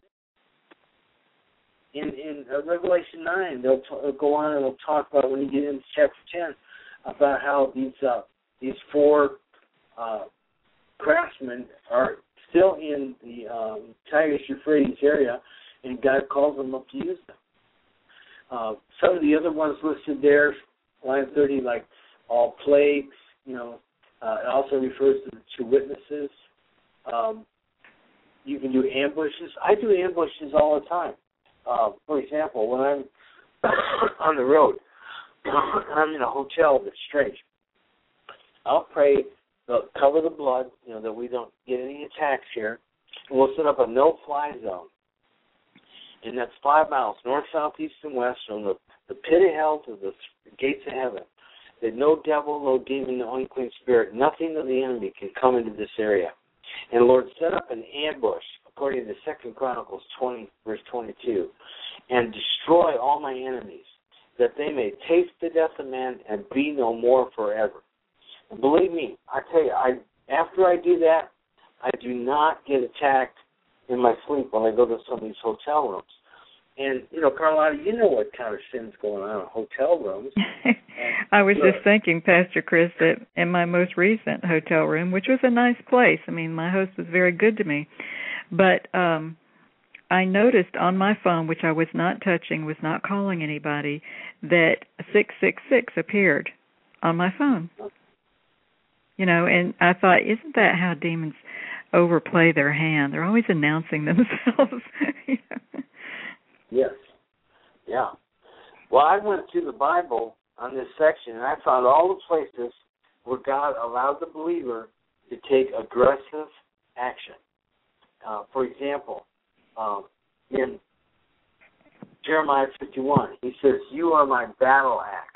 In in uh, Revelation nine, they'll, t- they'll go on and they'll talk about, when you get into chapter ten, about how these uh, these four uh, craftsmen are still in the um, Tigris-Euphrates area, and God calls them up to use them. Uh, some of the other ones listed there, line thirty, like all plagues, you know, uh, it also refers to the two witnesses. Um, you can do ambushes. I do ambushes all the time. Uh, for example, when I'm on the road, I'm in a hotel that's strange. I'll pray, uh, cover the blood, you know, that we don't get any attacks here. And we'll set up a no-fly zone. And that's five miles, north, south, east, and west, from the, the pit of hell to the gates of heaven. That no devil, no demon, no unclean spirit, nothing of the enemy can come into this area. And Lord, set up an ambush, according to Second Chronicles twenty, verse twenty-two, and destroy all my enemies, that they may taste the death of man and be no more forever. And believe me, I tell you, I after I do that, I do not get attacked in my sleep when I go to some of these hotel rooms. And, you know, Carlotta, you know what kind of sin's going on in hotel rooms. I was Sure. just thinking, Pastor Chris, that in my most recent hotel room, which was a nice place, I mean, my host was very good to me, but um, I noticed on my phone, which I was not touching, was not calling anybody, that six six six appeared on my phone. You know, and I thought, isn't that how demons overplay their hand? They're always announcing themselves. You know? Yes. Yeah. Well, I went through the Bible on this section, and I found all the places where God allowed the believer to take aggressive action. Uh, for example, um, in Jeremiah fifty-one, he says, "You are my battle axe."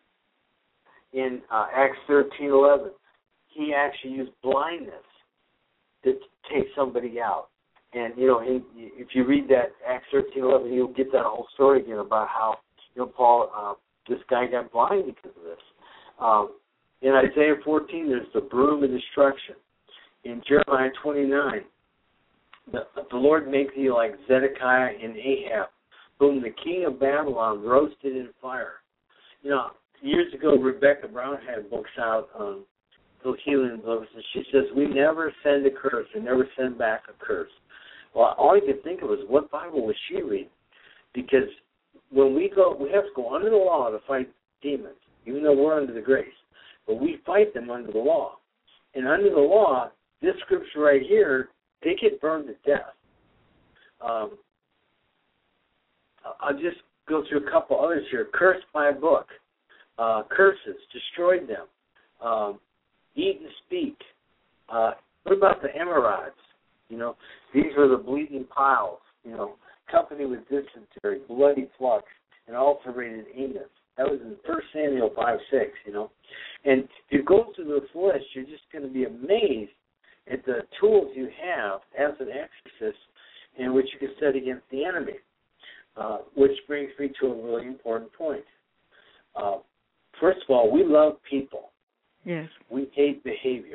In uh, Acts thirteen eleven, he actually used blindness to take somebody out. And, you know, in, if you read that Acts thirteen eleven, you'll get that whole story again about how, you know, Paul, uh, this guy got blind because of this. Um, in Isaiah fourteen, there's the broom of destruction. In Jeremiah twenty-nine, the, the Lord makes you like Zedekiah and Ahab, whom the king of Babylon roasted in fire. You know, years ago, Rebecca Brown had books out on um, healing books, and she says, we never send a curse, we never send back a curse. Well, all I could think of was, what Bible was she reading? Because when we go, we have to go under the law to fight demons, even though we're under the grace. But we fight them under the law. And under the law, this scripture right here, they get burned to death. Um, I'll just go through a couple others here. Cursed by a book. Uh, curses, destroyed them. Um, eat and speak. Uh, what about the emerods? You know, these are the bleeding piles, you know, company with dysentery, bloody flux, and ulcerated anus. That was in First Samuel five six, you know. And if you go through this list, you're just going to be amazed at the tools you have as an exorcist in which you can set against the enemy, uh, which brings me to a really important point. Uh, first of all, we love people. Yes. We hate behavior.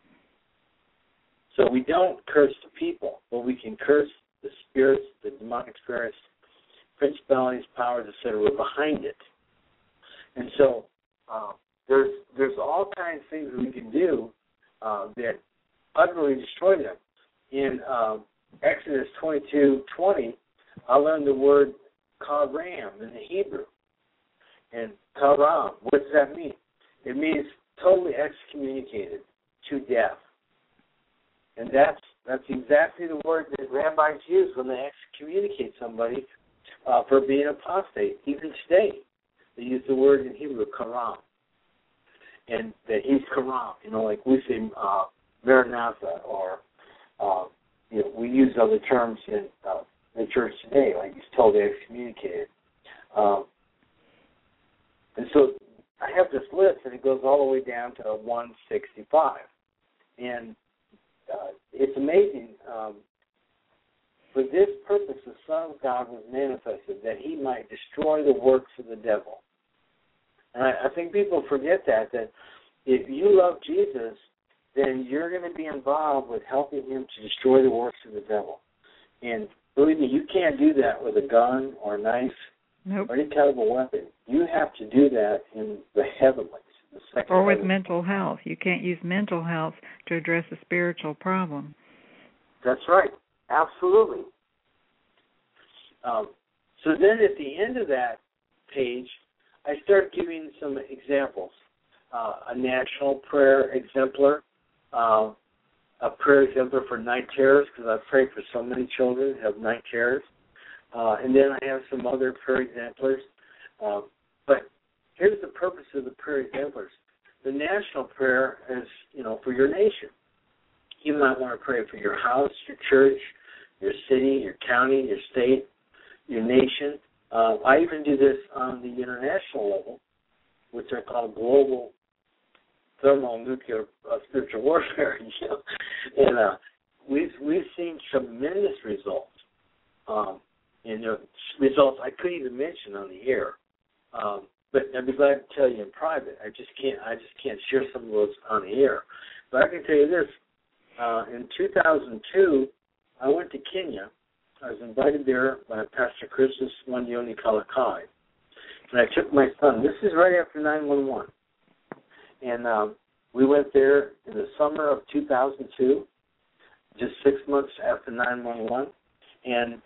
So we don't curse the people, but we can curse the spirits, the demonic spirits, principalities, powers, et cetera, behind it. And so uh, there's there's all kinds of things that we can do uh, that utterly destroy them. In uh, Exodus twenty-two twenty, I learned the word karam in the Hebrew. And karam, what does that mean? It means totally excommunicated to death. And that's that's exactly the word that rabbis use when they excommunicate somebody uh, for being apostate. Even today, they use the word in Hebrew, karam. And that he's karam, you know, like we say uh, Maranatha, or, uh, you know, we use other terms in uh, the church today, like he's totally excommunicated. Um, and so I have this list, and it goes all the way down to one sixty-five. And Uh, it's amazing. Um, for this purpose, the Son of God was manifested, that he might destroy the works of the devil. And I, I think people forget that, that if you love Jesus, then you're going to be involved with helping him to destroy the works of the devil. And believe me, you can't do that with a gun or a knife nope. or any kind of a weapon. You have to do that in the heavenlies. The second or with heaven. mental health. You can't use mental health to address a spiritual problem. That's right. Absolutely. Um, so then at the end of that page, I start giving some examples. Uh, a national prayer exemplar, uh, a prayer exemplar for night terrors, because I've prayed for so many children who have night terrors. Uh, and then I have some other prayer exemplars. Uh, but here's the purpose of the prayer exemplars. The national prayer is, you know, for your nation. You might want to pray for your house, your church, your city, your county, your state, your nation. Uh, I even do this on the international level, which are called global thermonuclear uh, spiritual warfare. You know? And uh, we've we've seen tremendous results. Um, and uh, results I couldn't even mention on the air. Um, but I'd be glad to tell you in private. I just can't. I just can't share some of those on the air. But I can tell you this: uh, in two thousand two, I went to Kenya. I was invited there by Pastor Christus Wandioni Kalakai, and I took my son. This is right after nine one one, and um, we went there in the summer of two thousand two, just six months after nine one one, and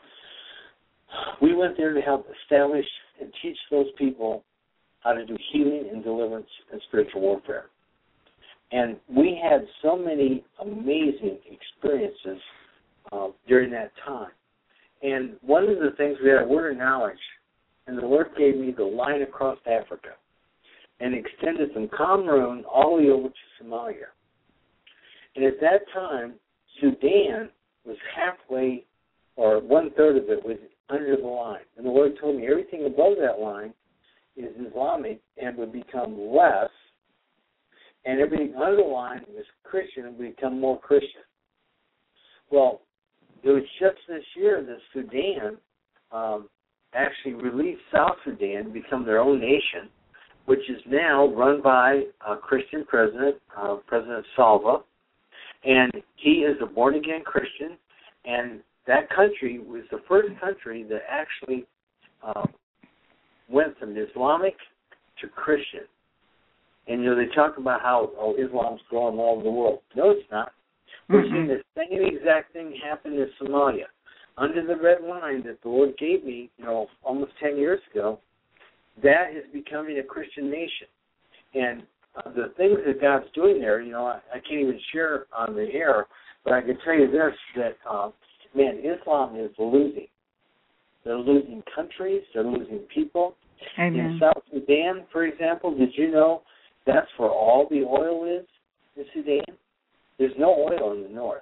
we went there to help establish and teach those people how to do healing and deliverance and spiritual warfare. And we had so many amazing experiences uh, during that time. And one of the things, we had a word of knowledge, and the Lord gave me the line across Africa and extended from Cameroon all the way over to Somalia. And at that time, Sudan was halfway, or one-third of it was under the line. And the Lord told me everything above that line is Islamic and would become less, and everything under the line was Christian and would become more Christian. Well, it was just this year that Sudan um, actually released South Sudan to become their own nation, which is now run by a Christian president, uh, President Salva, and he is a born-again Christian, and that country was the first country that actually uh, went from Islamic to Christian. And, you know, they talk about how, oh, Islam's growing all over the world. No, it's not. We're mm-hmm. seeing the same exact thing happen in Somalia. Under the red line that the Lord gave me, you know, almost ten years ago, that is becoming a Christian nation. And uh, the things that God's doing there, you know, I, I can't even share on the air, but I can tell you this, that, uh, man, Islam is losing. They're losing countries. They're losing people. Amen. In South Sudan, for example, did you know that's where all the oil is in Sudan? There's no oil in the north.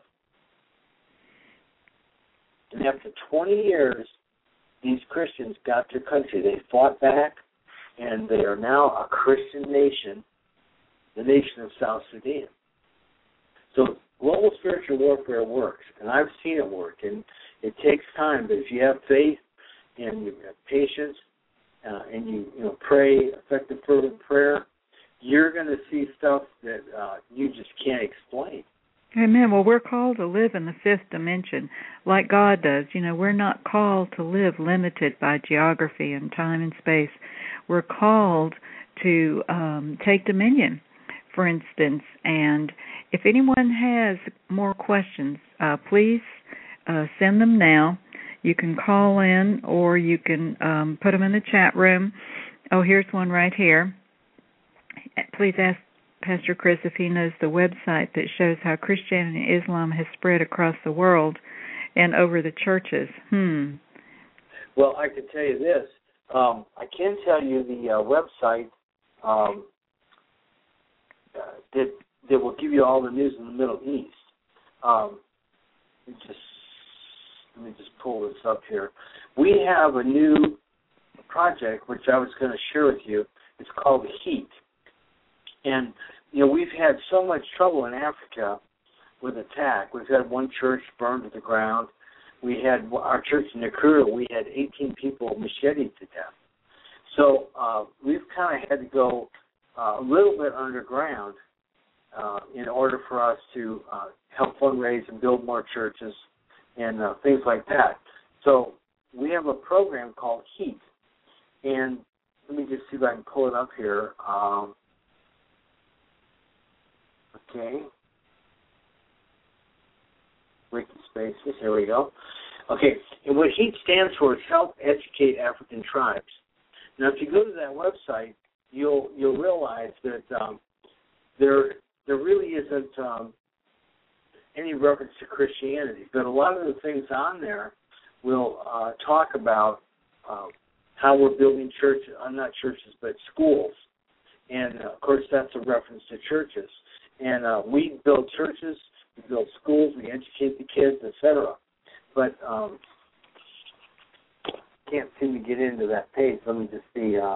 And after twenty years, these Christians got their country. They fought back, and they are now a Christian nation, the nation of South Sudan. So global spiritual warfare works, and I've seen it work, and it takes time. But if you have faith and you have patience uh, and you you know pray effective fervent prayer, you're going to see stuff that uh, you just can't explain. Amen. Well, we're called to live in the fifth dimension like God does. You know, we're not called to live limited by geography and time and space. We're called to um, take dominion, for instance. And if anyone has more questions, uh, please uh, send them now. You can call in or you can um, put them in the chat room. Oh, here's one right here. Please ask Pastor Chris if he knows the website that shows how Christianity and Islam has spread across the world and over the churches. Hmm. Well, I can tell you this. Um, I can tell you the uh, website um, uh, that that will give you all the news in the Middle East. Um, let me just let me just pull this up here. We have a new project which I was going to share with you. It's called Heat. And, you know, we've had so much trouble in Africa with attack. We've had one church burned to the ground. We had our church in Nakuru, we had eighteen people macheted to death. So uh, we've kind of had to go uh, a little bit underground uh, in order for us to uh, help fundraise and build more churches and uh, things like that. So we have a program called HEAT, and let me just see if I can pull it up here. Um, okay. Wiki Spaces, here we go. Okay, and what HEAT stands for is Help Educate African Tribes. Now, if you go to that website, you'll you'll realize that um, there there really isn't um, any reference to Christianity, but a lot of the things on there will uh, talk about uh, how we're building churches, uh, not churches, but schools. And, uh, of course, that's a reference to churches. And uh, we build churches, we build schools, we educate the kids, et cetera. But um, can't seem to get into that page. Let me just see. Uh,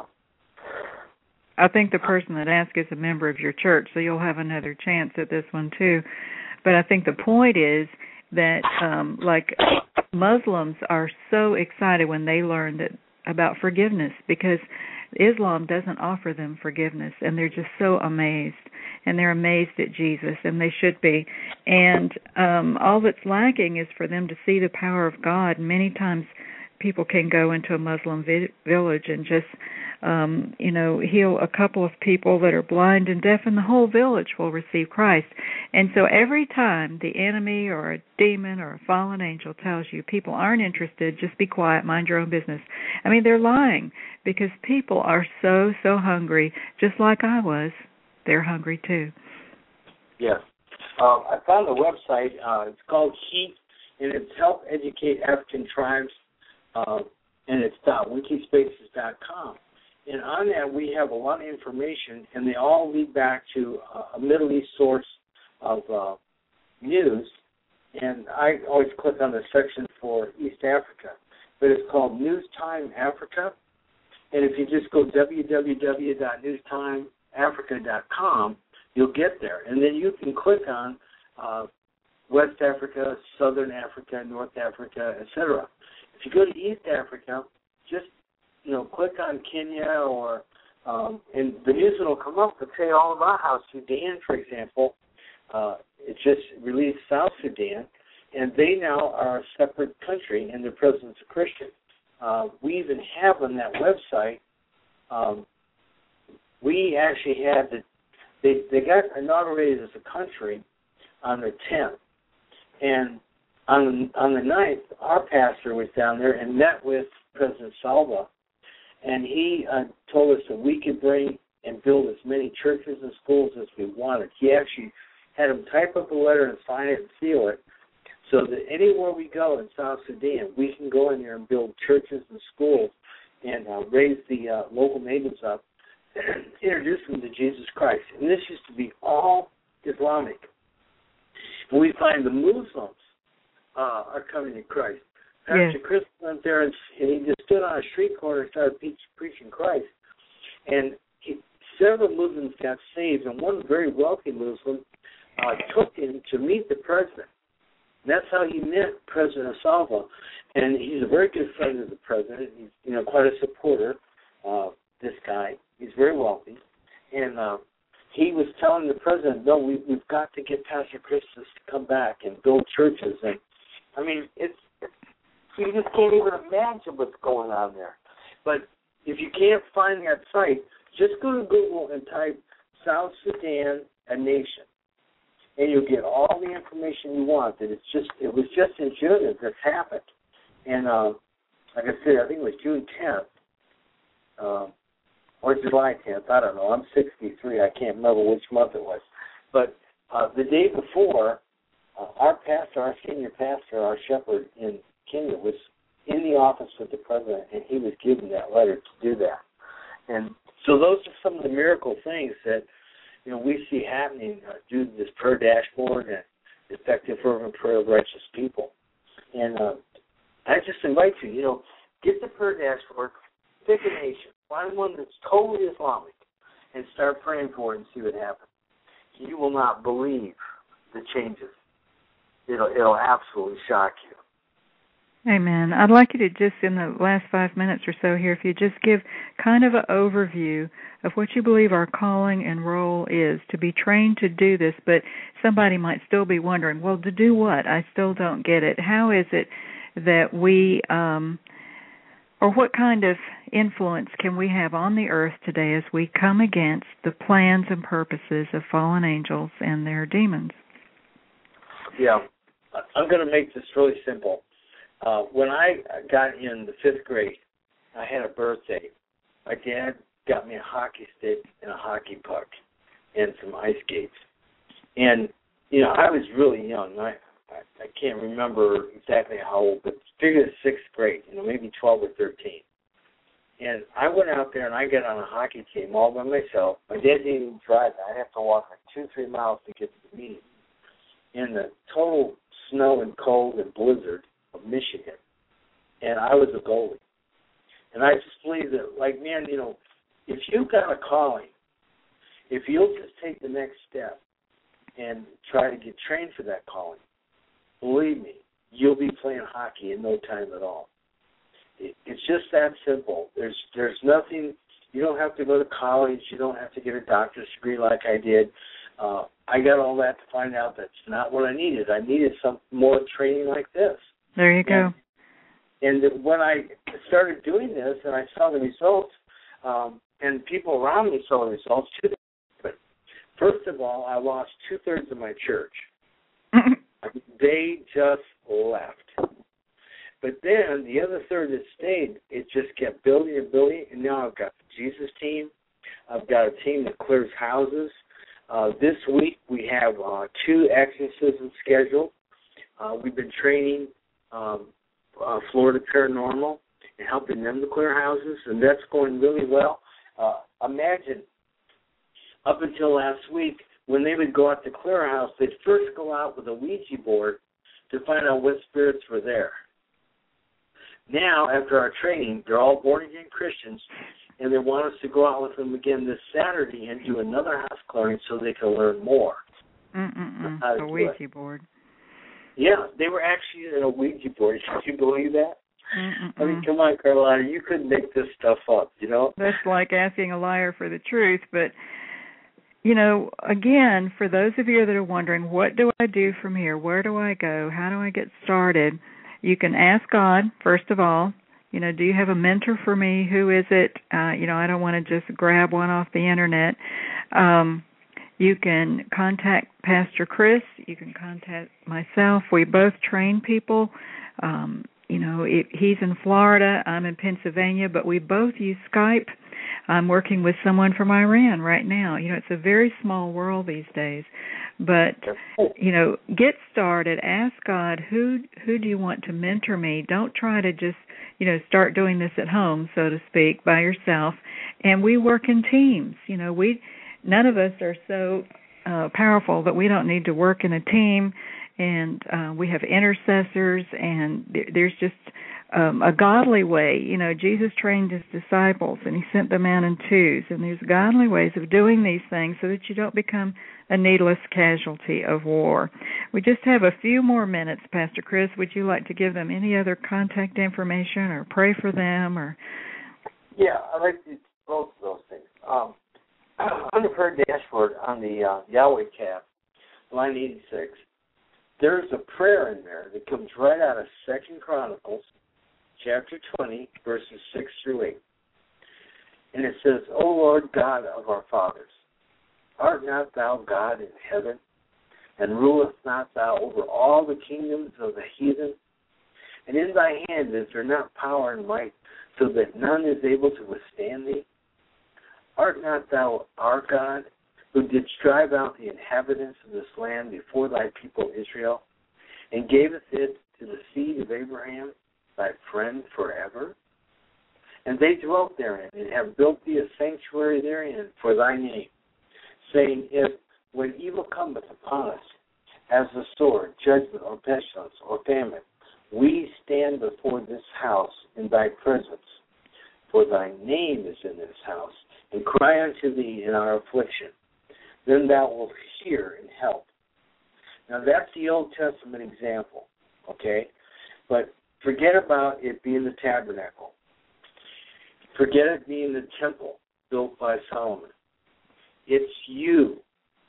I think the person that asked is a member of your church, so you'll have another chance at this one, too. But I think the point is that, um, like, Muslims are so excited when they learn that about forgiveness, because Islam doesn't offer them forgiveness, and they're just so amazed, and they're amazed at Jesus, and they should be. And um, all that's lacking is for them to see the power of God. Many times people can go into a Muslim vi- village and just, um, you know, heal a couple of people that are blind and deaf, and the whole village will receive Christ. And so every time the enemy or a demon or a fallen angel tells you people aren't interested, just be quiet, mind your own business, I mean, they're lying, because people are so, so hungry, just like I was. They're hungry too. Yes. Uh, I found the website. Uh, it's called HEAT, and it's Help Educate African Tribes, uh, and it's wikispaces dot com. And on that, we have a lot of information, and they all lead back to uh, a Middle East source of uh, news. And I always click on the section for East Africa, but it's called News Time Africa. And if you just go w w w dot news time africa dot com, you'll get there. And then you can click on uh, West Africa, Southern Africa, North Africa, et cetera. If you go to East Africa, just you know, click on Kenya, or um, and the news will come up to tell you all about how Sudan, for example, uh, it just released South Sudan, and they now are a separate country, and their president's a Christian. Uh, we even have on that website, um, we actually had the, they, they got inaugurated as a country on the tenth. And on, on the ninth, our pastor was down there and met with President Salva, and he uh, told us that we could bring and build as many churches and schools as we wanted. He actually had him type up a letter and sign it and seal it, so that anywhere we go in South Sudan, we can go in there and build churches and schools and uh, raise the uh, local natives up and introduce them to Jesus Christ. And this used to be all Islamic. And we find the Muslims uh, are coming to Christ. Pastor Yes. Chris went there and, and he just stood on a street corner and started preach, preaching Christ. And he, several Muslims got saved, and one very wealthy Muslim uh, took him to meet the president. And that's how he met President Salva. And he's a very good friend of the president. He's, you know, quite a supporter of this guy. He's very wealthy. And uh, he was telling the president, no, we, we've got to get Pastor Christus to come back and build churches. And, I mean, it's, it's you just can't even imagine what's going on there. But if you can't find that site, just go to Google and type South Sudan, a nation. And you'll get all the information you want. That it's just it was just in June that this happened, and uh, like I said, I think it was June tenth uh, or July tenth. I don't know. I'm sixty-three. I can't remember which month it was. But uh, the day before, uh, our pastor, our senior pastor, our shepherd in Kenya, was in the office with the president, and he was given that letter to do that. And so those are some of the miracle things that, you know, we see happening uh, due to this prayer dashboard and effective fervent prayer of righteous people. And uh, I just invite you, you know, get the prayer dashboard, pick a nation, find one that's totally Islamic, and start praying for it and see what happens. You will not believe the changes. It'll, it'll absolutely shock you. Amen. I'd like you to just, in the last five minutes or so here, if you just give kind of an overview of what you believe our calling and role is, to be trained to do this, but somebody might still be wondering, well, to do what? I still don't get it. How is it that we, um, or what kind of influence can we have on the earth today as we come against the plans and purposes of fallen angels and their demons? Yeah, I'm going to make this really simple. Uh, when I got in the fifth grade, I had a birthday. My dad got me a hockey stick and a hockey puck and some ice skates. And, you know, I was really young. I, I, I can't remember exactly how old, but figure it's sixth grade, you know, maybe twelve or thirteen. And I went out there and I got on a hockey team all by myself. My dad didn't even drive. I'd have to walk like two, three miles to get to the meeting. In the total snow and cold and blizzard of Michigan, and I was a goalie. And I just believe that, like, man, you know, if you've got a calling, if you'll just take the next step and try to get trained for that calling, believe me, you'll be playing hockey in no time at all. It, it's just that simple. There's there's nothing, you don't have to go to college, you don't have to get a doctor's degree like I did. Uh, I got all that to find out that's not what I needed. I needed some more training like this. There you go. And, and when I started doing this and I saw the results, um, and people around me saw the results too, but first of all, I lost two-thirds of my church. They just left. But then the other third that stayed, it just kept building and building, and now I've got the Jesus team. I've got a team that clears houses. Uh, this week we have uh, two exorcisms scheduled. Uh, we've been training um, uh, Florida Paranormal and helping them to clear houses, and that's going really well. Uh, imagine, up until last week, when they would go out to clear a house, they'd first go out with a Ouija board to find out what spirits were there. Now, after our training, they're all born-again Christians, and they want us to go out with them again this Saturday and do another house clearing so they can learn more. Mm-mm-mm. A Ouija board. Yeah, they were actually in a Ouija board. Can you believe that? Mm-mm-mm. I mean, come on, Carolina, you couldn't make this stuff up, you know? That's like asking a liar for the truth. But, you know, again, for those of you that are wondering, what do I do from here? Where do I go? How do I get started? You can ask God, first of all. You know, do you have a mentor for me? Who is it? Uh, you know, I don't want to just grab one off the Internet. Um, you can contact Pastor Chris. You can contact myself. We both train people. Um, you know, it, he's in Florida. I'm in Pennsylvania, but we both use Skype. I'm working with someone from Iran right now. You know, it's a very small world these days. But, you know, get started. Ask God, who who do you want to mentor me? Don't try to just, you know, start doing this at home, so to speak, by yourself. And we work in teams. You know, we none of us are so uh, powerful that we don't need to work in a team. And uh, we have intercessors, and there's just um, a godly way. You know, Jesus trained his disciples, and he sent them out in twos. And there's godly ways of doing these things so that you don't become a needless casualty of war. We just have a few more minutes, Pastor Chris. Would you like to give them any other contact information or pray for them? Or Yeah, I'd like to do both of those things. Um, on the prayer dashboard on the uh, Yahweh tab, line eighty-six, there's a prayer in there that comes right out of Second Chronicles, chapter twenty, verses six through eight. And it says, O Lord God of our fathers, art not thou God in heaven, and rulest not thou over all the kingdoms of the heathen? And in thy hand is there not power and might, so that none is able to withstand thee? Art not thou our God, who didst drive out the inhabitants of this land before thy people Israel, and gavest it to the seed of Abraham, thy friend forever? And they dwelt therein, and have built thee a sanctuary therein for thy name, saying, if when evil cometh upon us, as the sword, judgment, or pestilence, or famine, we stand before this house in thy presence, for thy name is in this house, and cry unto thee in our affliction, then thou wilt hear and help. Now that's the Old Testament example, okay? But Forget about it being the tabernacle. Forget it being the temple built by Solomon. It's you.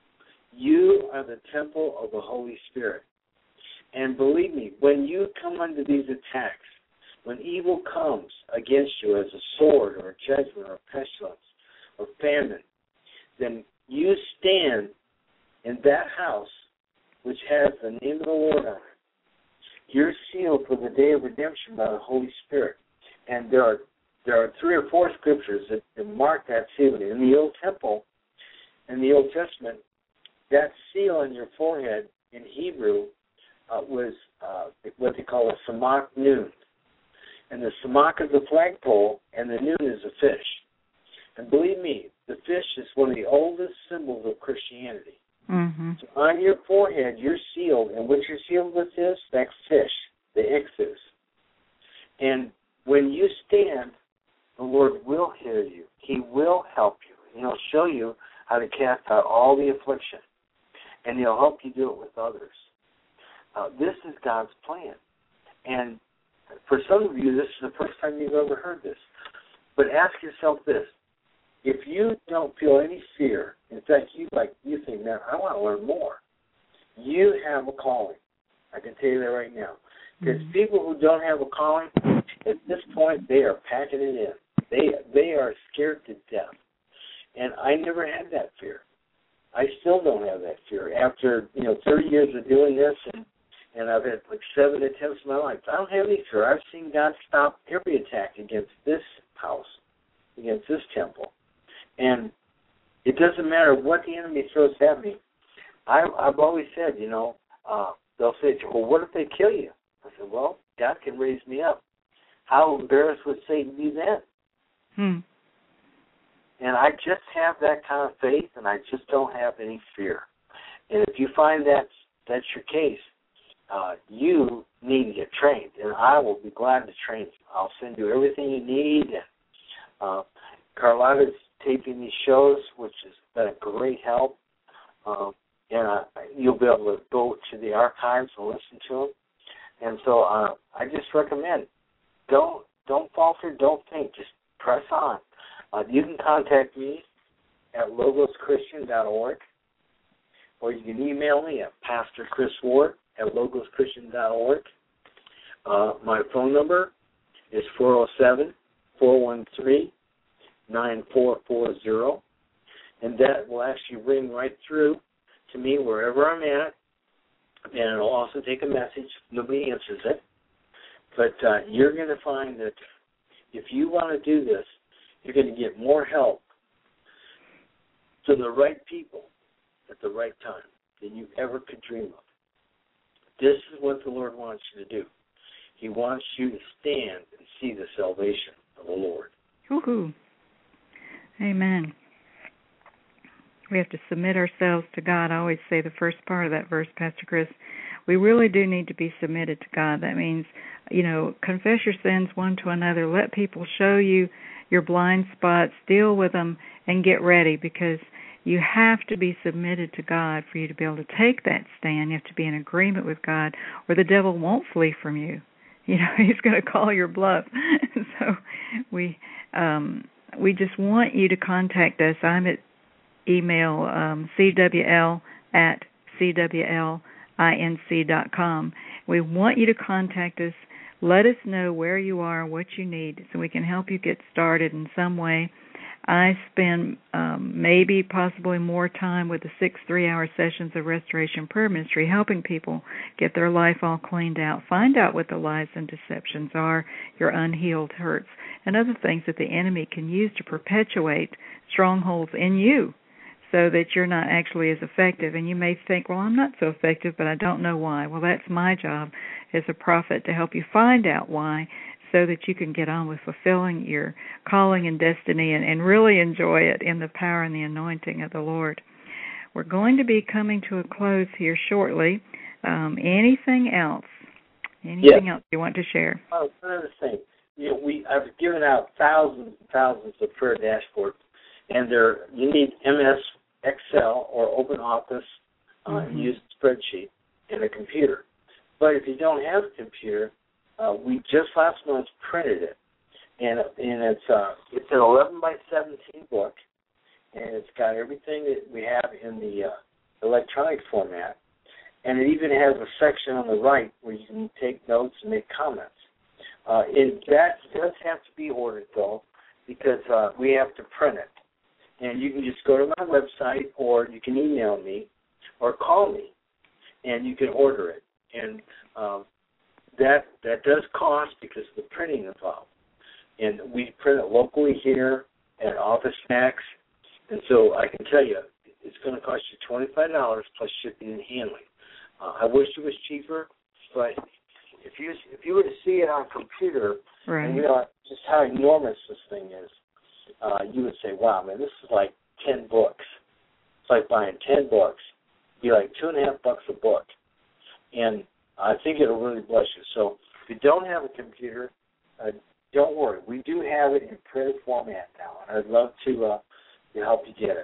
You are the temple of the Holy Spirit. And believe me, when you come under these attacks, when evil comes against you as a sword or a judgment or a pestilence or famine, then you stand in that house which has the name of the Lord on it. You're sealed for the day of redemption by the Holy Spirit. And there are there are three or four scriptures that, that mark that sealing. In the Old Temple, in the Old Testament, that seal on your forehead in Hebrew uh, was uh, what they call a samak nun. And the samak is a flagpole, and the nun is a fish. And believe me, the fish is one of the oldest symbols of Christianity. Mm-hmm. So on your forehead, you're sealed, and what you're sealed with is that fish, the Ixus. And when you stand, the Lord will hear you. He will help you. He'll show you how to cast out all the affliction, and He'll help you do it with others. Uh, this is God's plan. And for some of you, this is the first time you've ever heard this. But ask yourself this. If you don't feel any fear, in fact, you like you think, man, I want to learn more, you have a calling. I can tell you that right now. Because mm-hmm. people who don't have a calling, at this point, they are packing it in. They they are scared to death. And I never had that fear. I still don't have that fear. After, you know, thirty years of doing this, and, and I've had like seven attempts in my life, I don't have any fear. I've seen God stop every attack against this house, against this temple. And it doesn't matter what the enemy throws at me. I, I've always said, you know, uh, they'll say, well, what if they kill you? I said, well, God can raise me up. How embarrassed would Satan be then? Hmm. And I just have that kind of faith, and I just don't have any fear. And if you find that that's your case, uh, you need to get trained, and I will be glad to train you. I'll send you everything you need. And, uh, Carlotta's taping these shows, which has been a great help. Um, and uh, you'll be able to go to the archives and listen to them. And so uh, I just recommend, don't don't falter, don't think, just press on. Uh, you can contact me at logos christian dot org, or you can email me at Pastor Chris Ward at logos christian dot org. Uh, my phone number is four oh seven, four one three, nine four four zero, and that will actually ring right through to me wherever I'm at, and it'll also take a message. Nobody answers it, but uh, you're going to find that if you want to do this, you're going to get more help to the right people at the right time than you ever could dream of. This is what the Lord wants you to do. He wants you to stand and see the salvation of the Lord. Woo-hoo. Amen. We have to submit ourselves to God. I always say the first part of that verse, Pastor Chris, we really do need to be submitted to God. That means, you know, confess your sins one to another. Let people show you your blind spots, deal with them, and get ready, because you have to be submitted to God for you to be able to take that stand. You have to be in agreement with God, or the devil won't flee from you. You know, he's going to call your bluff. So we um, we just want you to contact us. I'm at email um, c w l at c w l inc dot com. We want you to contact us. Let us know where you are, what you need, so we can help you get started in some way. I spend um, maybe possibly more time with the six three-hour sessions of Restoration Prayer Ministry, helping people get their life all cleaned out, find out what the lies and deceptions are, your unhealed hurts, and other things that the enemy can use to perpetuate strongholds in you, so that you're not actually as effective. And you may think, well, I'm not so effective, but I don't know why. Well, that's my job as a prophet, to help you find out why, so that you can get on with fulfilling your calling and destiny and, and really enjoy it in the power and the anointing of the Lord. We're going to be coming to a close here shortly. Um, anything else? Anything yes. else you want to share? Oh, another thing. You know, we I've given out thousands and thousands of prayer dashboards, and they're, you need M S Excel or Open Office, uh, mm-hmm. use a spreadsheet and a computer. But if you don't have a computer, Uh, we just last month printed it, and and it's uh, it's an eleven by seventeen book, and it's got everything that we have in the uh, electronic format, and it even has a section on the right where you can take notes and make comments. Uh, it, that does have to be ordered, though, because uh, we have to print it. And you can just go to my website, or you can email me, or call me, and you can order it. And um, that that does cost because of the printing involved. And we print it locally here at Office Max. And so I can tell you, it's going to cost you twenty-five dollars plus shipping and handling. Uh, I wish it was cheaper, but if you if you were to see it on a computer, right. and you know just how enormous this thing is, uh, you would say, wow, man, this is like ten books. It's like buying ten books. It'd be like two and a half bucks a book. And I think it'll really bless you. So if you don't have a computer, uh, don't worry. We do have it in printed format now, and I'd love to, uh, to help you get it.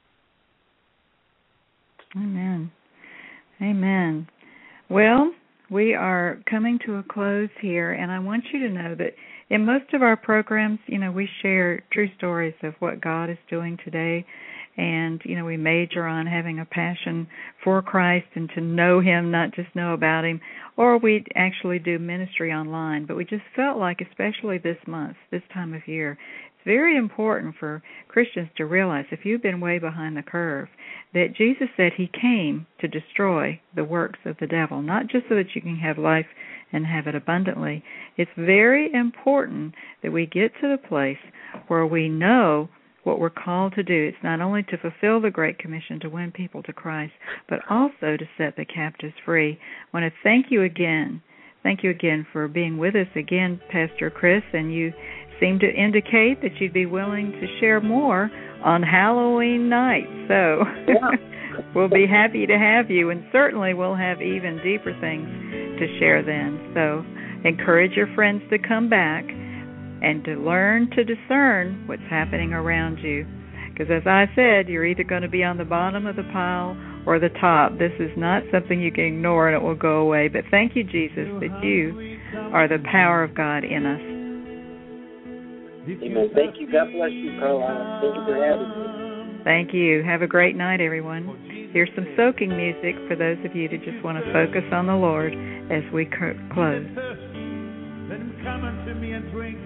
Amen. Amen. Well, we are coming to a close here, and I want you to know that in most of our programs, you know, we share true stories of what God is doing today, and, you know, we major on having a passion for Christ and to know Him, not just know about Him, or we actually do ministry online. But we just felt like, especially this month, this time of year, it's very important for Christians to realize, if you've been way behind the curve, that Jesus said He came to destroy the works of the devil, not just so that you can have life and have it abundantly. It's very important that we get to the place where we know what we're called to do. It's not only to fulfill the Great Commission to win people to Christ, but also to set the captives free. I want to thank you again. Thank you again for being with us again, Pastor Chris, and you seem to indicate that you'd be willing to share more on Halloween night. So Yeah. we'll be happy to have you, and certainly we'll have even deeper things to share then. So encourage your friends to come back and to learn to discern what's happening around you. Because as I said, you're either going to be on the bottom of the pile or the top. This is not something you can ignore and it will go away. But thank you, Jesus, that you are the power of God in us. Amen. Thank you. God bless you, Carolina. Thank you for having me. Thank you. Have a great night, everyone. Here's some soaking music for those of you that just want to focus on the Lord as we close. Let him come unto me and drink,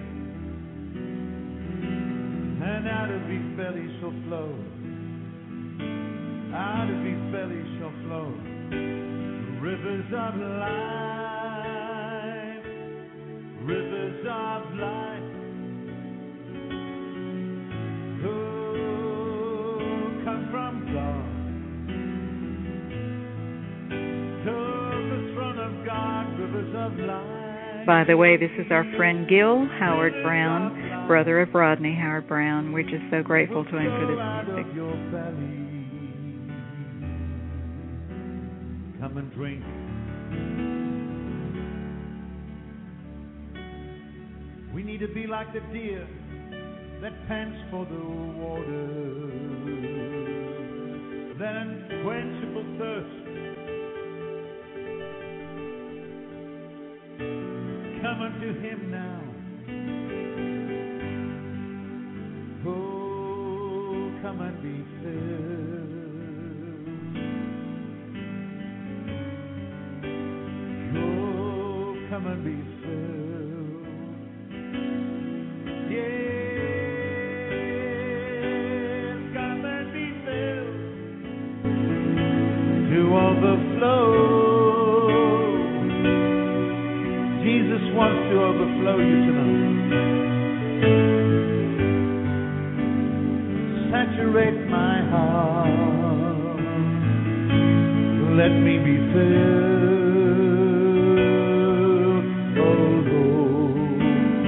and out of his belly shall flow, out of his belly shall flow rivers of life, rivers of life. Oh, come from God, to the throne of God, rivers of life. By the way, this is our friend Gil Howard Brown, brother of Rodney Howard Brown. We're just so grateful to him for this music. Come and drink. We need to be like the deer that pants for the water, that unquenchable thirst. Come unto him now. Oh, come and be filled. Oh, come and be filled. Yes, come and be filled to overflow. Jesus wants to overflow you tonight. Saturate my heart. Let me be filled, oh Lord.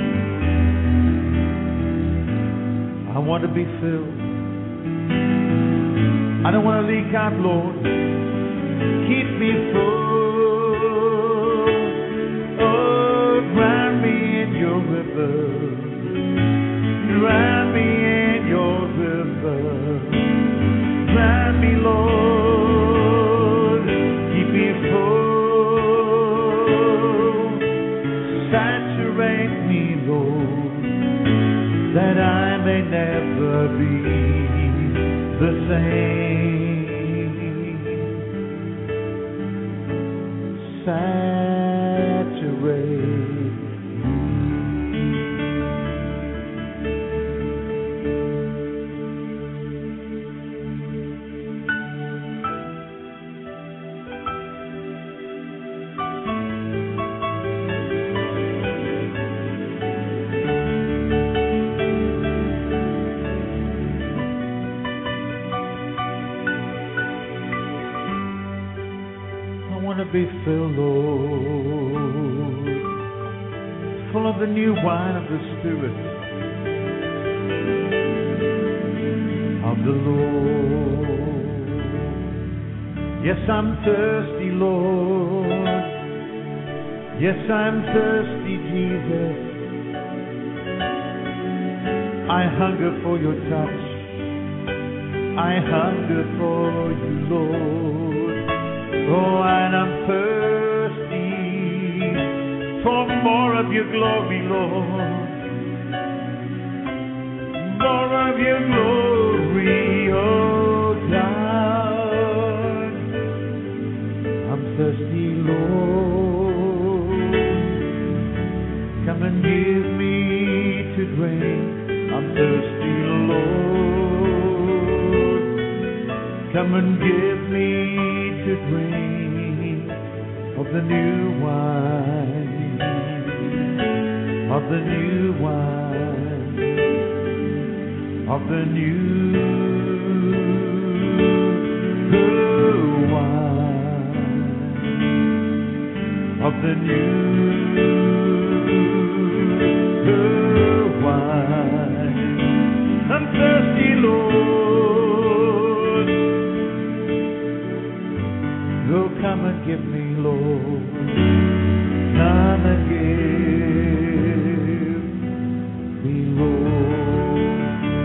I want to be filled. I don't want to leak out, Lord. Keep me full. Drown me in your river. Drown me in your river. Drown me, Lord. Keep me full. never be the same. Saturate. Be filled, Lord, full of the new wine of the Spirit of the Lord. Yes, I'm thirsty, Lord. Yes, I'm thirsty, Jesus. I hunger for your touch. I hunger for you, Lord. Oh, and I'm thirsty for more of your glory, Lord. More of your glory, oh God. I'm thirsty, Lord. Come and give me to drink. I'm thirsty, Lord. Come and give me to drink of the new wine, of the new wine, of the new wine, of the new wine. I'm thirsty, Lord. Oh, come and give me, Lord. Come and give me, Lord.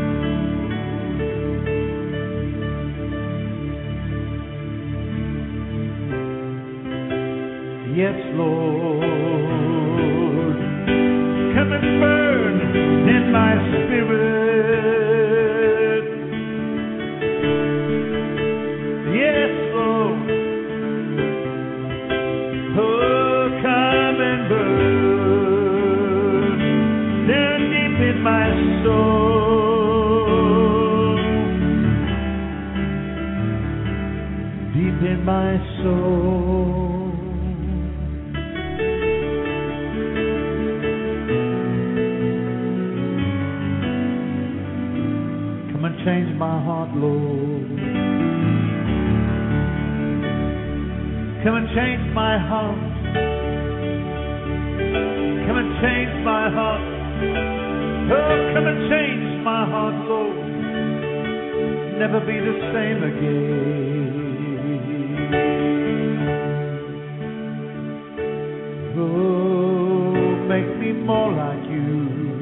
Yes, Lord. Come and burn in my spirit. Yes, Lord. Oh, come and burn down deep in my soul, deep in my soul. Come and change my heart, Lord. Come and change my heart. Come and change my heart. Oh, come and change my heart, Lord. Never be the same again. Oh, make me more like you,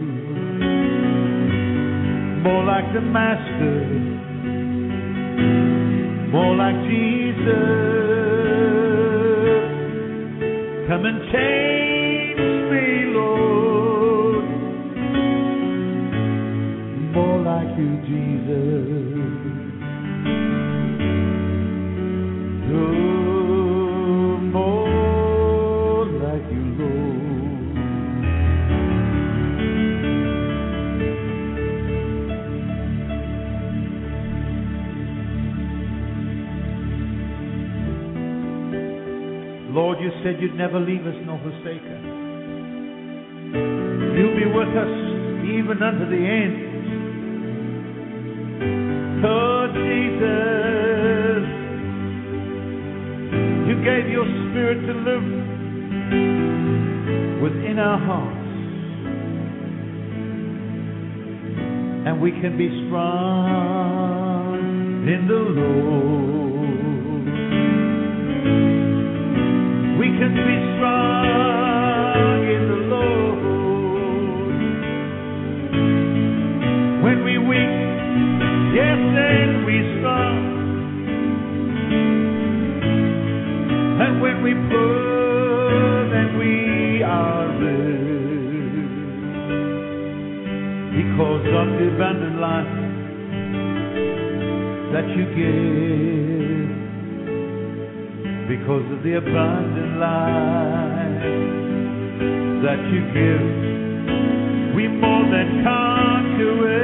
more like the Master, more like Jesus. Come and change me, Lord, more like you, Jesus. Oh, more like you, Lord. Lord, you said you'd never leave us nor forsake us. You'll be with us even unto the end. Oh, Jesus, you gave your Spirit to live within our hearts, and we can be strong in the Lord. We can be strong in the Lord. When we weak, yes, then we strong. And when we poor, then we are rich. Because of the abundant life that you give, because of the abundant life that you give, we more than conquer